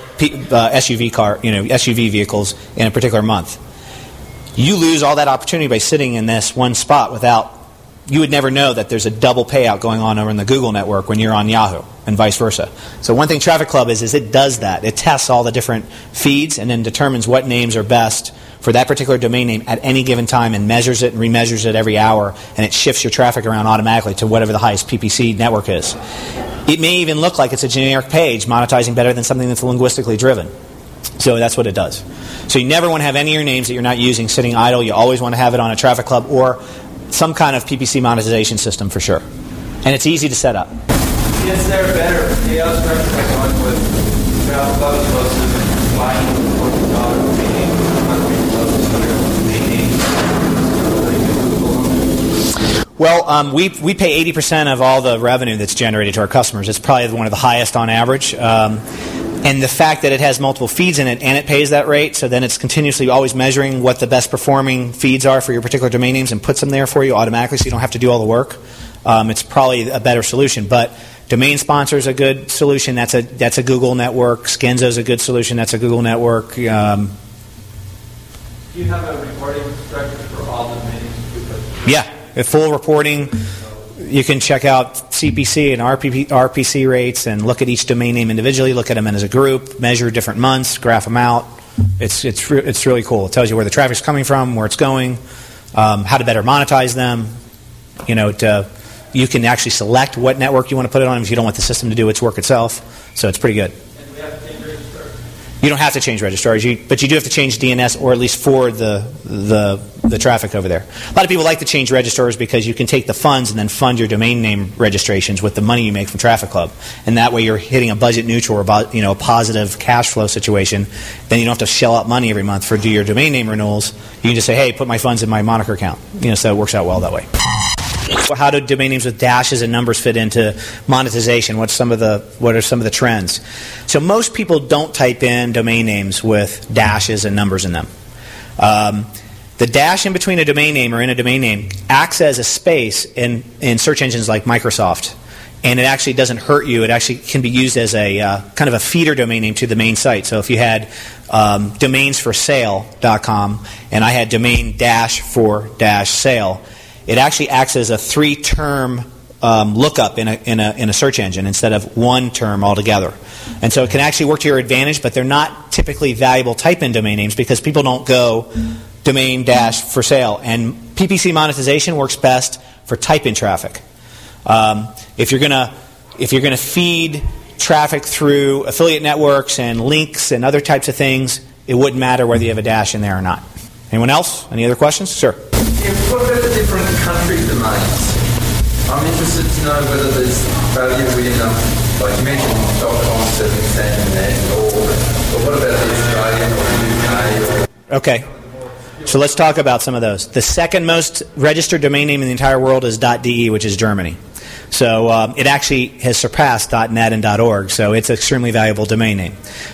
SUV vehicles in a particular month. You lose all that opportunity by sitting in this one spot without. You would never know that there's a double payout going on over in the Google network when you're on Yahoo, and vice versa. So one thing Traffic Club is it does that. It tests all the different feeds and then determines what names are best for that particular domain name at any given time, and measures it and remeasures it every hour, and it shifts your traffic around automatically to whatever the highest PPC network is. It may even look like it's a generic page monetizing better than something that's linguistically driven. So that's what it does. So you never want to have any of your names that you're not using sitting idle. You always want to have it on a Traffic Club or some kind of PPC monetization system for sure. And it's easy to set up. Is there better payout structure like one with Traffic Club as opposed to buying $40 meeting, Well, we pay 80% of all the revenue that's generated to our customers. It's probably one of the highest on average. And the fact that it has multiple feeds in it and it pays that rate, so then it's continuously always measuring what the best performing feeds are for your particular domain names and puts them there for you automatically so you don't have to do all the work. It's probably a better solution. But domain sponsor is a good solution. That's a Google network. Skenzo is a good solution. That's a Google network. Do you have a reporting structure for all the domain names? Yeah, a full reporting. You can check out CPC and RPC rates and look at each domain name individually, look at them as a group, measure different months, graph them out. It's really cool. It tells you where the traffic's coming from, where it's going, how to better monetize them. You can actually select what network you want to put it on if you don't want the system to do its work itself. So it's pretty good. And we have to change registrars? You don't have to change registrars, but you do have to change DNS, or at least for the traffic over there. A lot of people like to change registrars because you can take the funds and then fund your domain name registrations with the money you make from Traffic Club, and that way you're hitting a budget neutral or a positive cash flow situation. Then you don't have to shell out money every month for your domain name renewals. You can just say, hey, put my funds in my Moniker account. So it works out well that way. How do domain names with dashes and numbers fit into monetization? What are some of the trends? So most people don't type in domain names with dashes and numbers in them. The dash in between a domain name or in a domain name acts as a space in search engines like Microsoft, and it actually doesn't hurt you. It actually can be used as a kind of a feeder domain name to the main site. So if you had domainsforsale.com and I had domain-for-sale, it actually acts as a 3-term lookup in a search engine instead of one term altogether. And so it can actually work to your advantage, but they're not typically valuable type-in domain names because people don't go domain-for-sale. And PPC monetization works best for type-in traffic. If you're gonna feed traffic through affiliate networks and links and other types of things, it wouldn't matter whether you have a dash in there or not. Anyone else? Any other questions? Sure. What about the different country domains? I'm interested to know whether there's value in them. Like you mentioned .com, 7% and that, but what about the Australian or UK? Okay. So let's talk about some of those. The second most registered domain name in the entire world is .de, which is Germany. So it actually has surpassed .net and .org, so it's an extremely valuable domain name.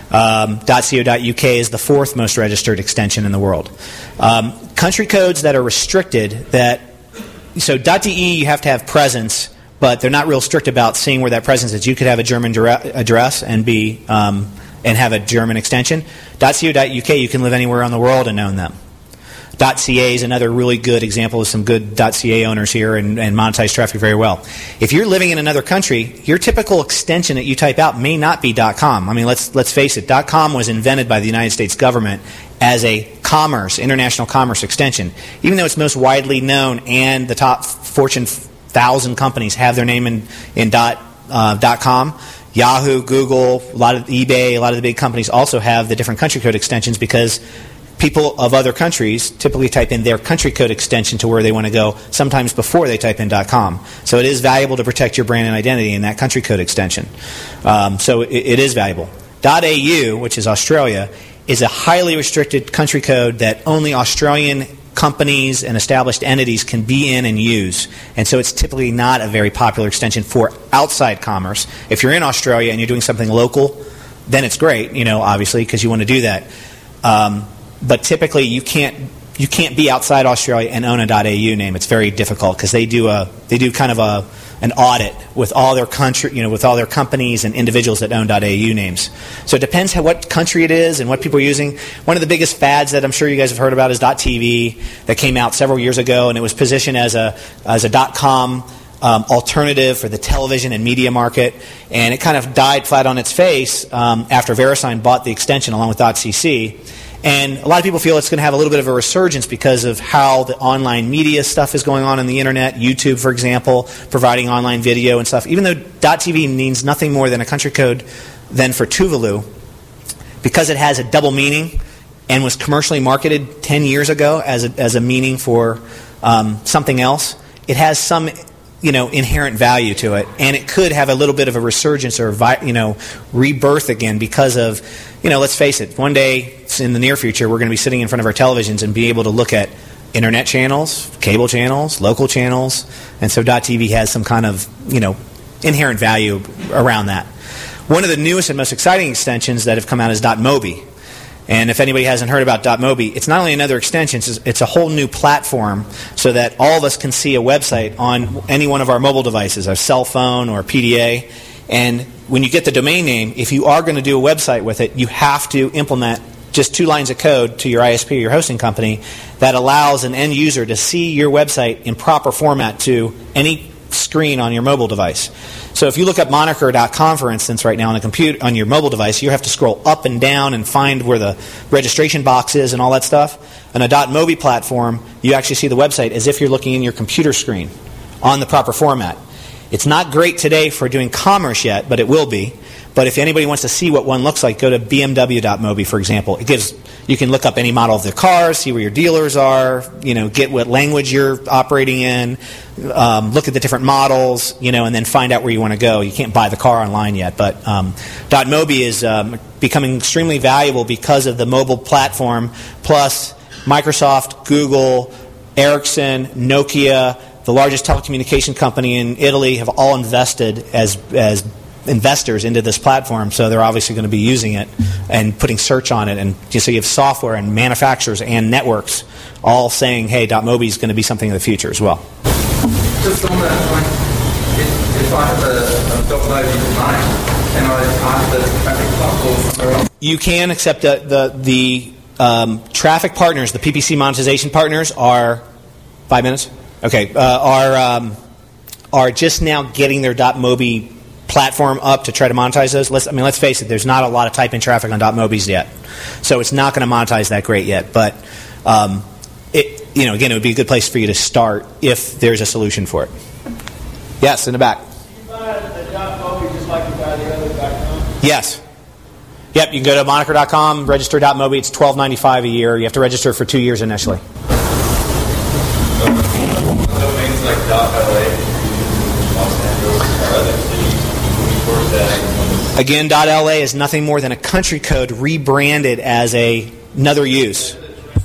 .co.uk is the fourth most registered extension in the world. Country codes that are restricted, so .de you have to have presence, but they're not real strict about seeing where that presence is. You could have a German address and have a German extension. .co.uk you can live anywhere in the world and own them. .ca is another really good example of some good .ca owners here and monetize traffic very well. If you're living in another country, your typical extension that you type out may not be .com. I mean, let's face it. .com was invented by the United States government as a international commerce extension. Even though it's most widely known and the top Fortune 1,000 companies have their name in .com, Yahoo, Google, a lot of eBay, a lot of the big companies also have the different country code extensions because people of other countries typically type in their country code extension to where they want to go sometimes before they type in .com. So it is valuable to protect your brand and identity in that country code extension. So it is valuable. .au, which is Australia, is a highly restricted country code that only Australian companies and established entities can be in and use. And so it's typically not a very popular extension for outside commerce. If you're in Australia and you're doing something local, then it's great, obviously, because you want to do that. But typically you can't be outside Australia and own a .au name. It's very difficult because they do kind of an audit with all their country, with all their companies and individuals that own .au names. So it depends what country it is and what people are using. One of the biggest fads that I'm sure you guys have heard about is .tv that came out several years ago, and it was positioned as a .com alternative for the television and media market, and it kind of died flat on its face after VeriSign bought the extension along with .cc. And a lot of people feel it's going to have a little bit of a resurgence because of how the online media stuff is going on the internet. YouTube, for example, providing online video and stuff. Even though .tv means nothing more than a country code than for Tuvalu, because it has a double meaning and was commercially marketed 10 years ago as a meaning for something else, it has some inherent value to it, and it could have a little bit of a resurgence or rebirth again because of, let's face it, one day in the near future we're going to be sitting in front of our televisions and be able to look at internet channels, cable channels, local channels, and so .tv has some kind of inherent value around that. One of the newest and most exciting extensions that have come out is .mobi. And if anybody hasn't heard about .mobi, it's not only another extension, it's a whole new platform so that all of us can see a website on any one of our mobile devices, our cell phone or PDA. And when you get the domain name, if you are going to do a website with it, you have to implement just 2 lines of code to your ISP or your hosting company that allows an end user to see your website in proper format to any screen on your mobile device. So if you look up Moniker.com, for instance, right now on your mobile device, you have to scroll up and down and find where the registration box is and all that stuff. On a .mobi platform, you actually see the website as if you're looking in your computer screen on the proper format. It's not great today for doing commerce yet, but it will be. But if anybody wants to see what one looks like, go to BMW.mobi, for example. You can look up any model of their cars, see where your dealers are, get what language you're operating in, look at the different models, and then find out where you want to go. You can't buy the car online yet, but .mobi is becoming extremely valuable because of the mobile platform, plus Microsoft, Google, Ericsson, Nokia, the largest telecommunication company in Italy have all invested as investors into this platform, so they're obviously going to be using it and putting search on it. And so you have software and manufacturers and networks all saying, hey, .mobi is going to be something in the future as well. Just on that point, if I have a .mobi domain, can I ask the traffic platform somewhere else? You can, except the traffic partners, the PPC monetization partners are 5 minutes? Okay, are just now getting their .mobi platform up to try to monetize those. Let's face it, there's not a lot of type-in traffic on .mobis yet, so it's not going to monetize that great yet. But again, it would be a good place for you to start if there's a solution for it. Yes, in the back. You buy the .mobi just like you buy the other .com? Yes. Yep, you can go to Moniker.com, register .mobi. It's $12.95 a year. You have to register for 2 years initially. Domains like .la, Los Angeles, or other cities, again, .la is nothing more than a country code rebranded as another use.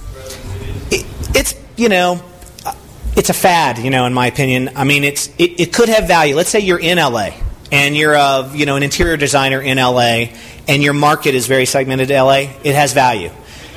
It's a fad, in my opinion. I mean, it could have value. Let's say you're in LA and you're an interior designer in LA and your market is very segmented to LA. It has value.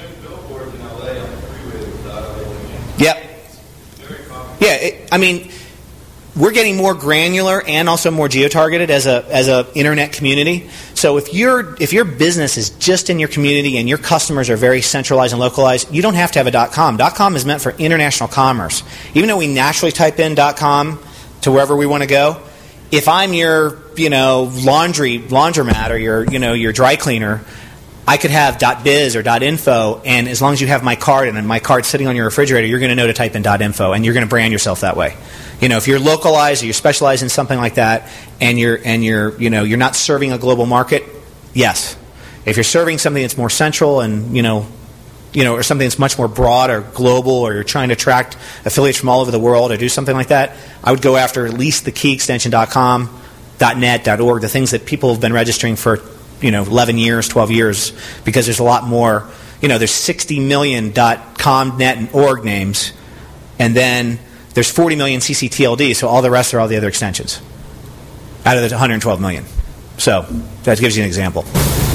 Yep. Yeah, we're getting more granular and also more geo-targeted as a internet community. So if your business is just in your community and your customers are very centralized and localized, you don't have to have a .com. .com is meant for international commerce. Even though we naturally type in .com to wherever we want to go, if I'm your laundromat or your dry cleaner, I could have .biz or .info, and as long as you have my card and my card's sitting on your refrigerator, you're going to know to type in .info, and you're going to brand yourself that way. If you're localized or you're specialized in something like that, and you're not serving a global market, yes. If you're serving something that's more central and or something that's much more broad or global, or you're trying to attract affiliates from all over the world or do something like that, I would go after at least the key extension .com, .net, .org, the things that people have been registering for 11 years, 12 years, because there's a lot more. There's 60 million .com, .net, and .org names, and then there's 40 million ccTLD, so all the rest are all the other extensions out of the 112 million. So that gives you an example.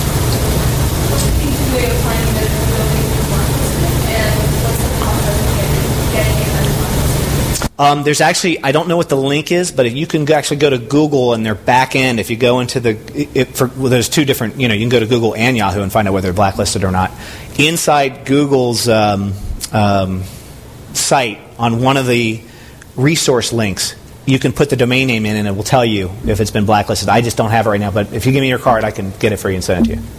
There's actually, I don't know what the link is, but if you can actually go to Google and their back end, if you go into there's two different, you can go to Google and Yahoo and find out whether they're blacklisted or not. Inside Google's site, on one of the resource links, you can put the domain name in and it will tell you if it's been blacklisted. I just don't have it right now, but if you give me your card, I can get it for you and send it to you.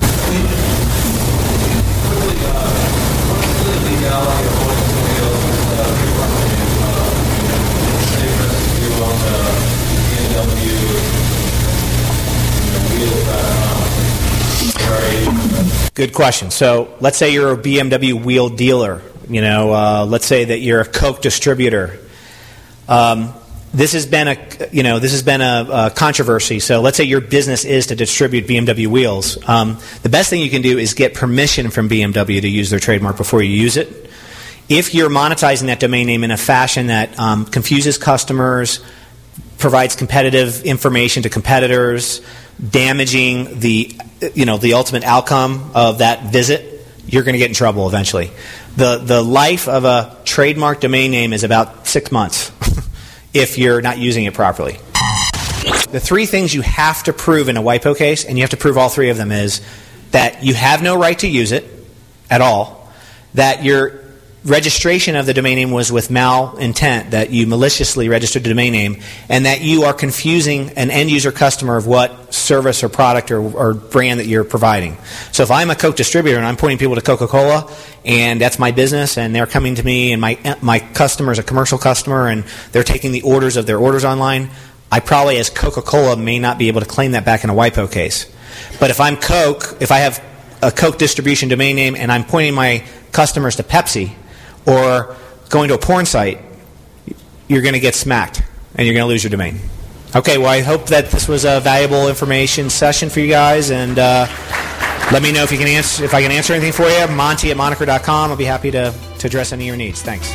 Good question. So let's say you're a BMW wheel dealer. Let's say that you're a Coke distributor. This has been a controversy. So let's say your business is to distribute BMW wheels. The best thing you can do is get permission from BMW to use their trademark before you use it. If you're monetizing that domain name in a fashion that confuses customers, provides competitive information to competitors, damaging the ultimate outcome of that visit, you're going to get in trouble eventually. The life of a trademark domain name is about 6 months if you're not using it properly. The three things you have to prove in a WIPO case, and you have to prove all three of them, is that you have no right to use it at all, that your registration of the domain name was with malintent, that you maliciously registered the domain name, and that you are confusing an end-user customer of what service or product or brand that you're providing. So if I'm a Coke distributor and I'm pointing people to Coca-Cola, and that's my business, and they're coming to me, and my customer is a commercial customer, and they're taking the orders of their orders online, I probably, as Coca-Cola, may not be able to claim that back in a WIPO case. But if I'm Coke, if I have a Coke distribution domain name, and I'm pointing my customers to Pepsi, or going to a porn site, you're going to get smacked, and you're going to lose your domain. Okay, well, I hope that this was a valuable information session for you guys, and let me know if I can answer anything for you. Monty at Moniker.com. I'll be happy to address any of your needs. Thanks.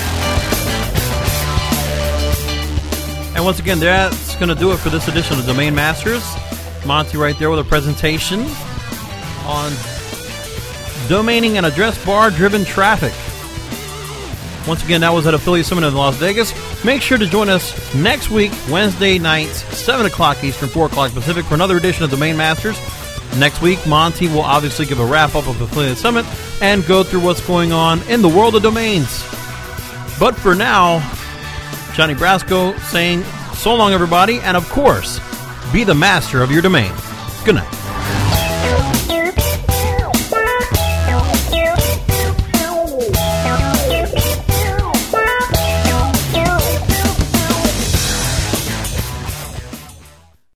And once again, that's going to do it for this edition of Domain Masters. Monty right there with a presentation on domaining and address bar-driven traffic. Once again, that was at Affiliate Summit in Las Vegas. Make sure to join us next week, Wednesday nights, 7 o'clock Eastern, 4 o'clock Pacific, for another edition of Domain Masters. Next week, Monty will obviously give a wrap-up of Affiliate Summit and go through what's going on in the world of domains. But for now, Johnny Brasco saying so long, everybody, and of course, be the master of your domain. Good night.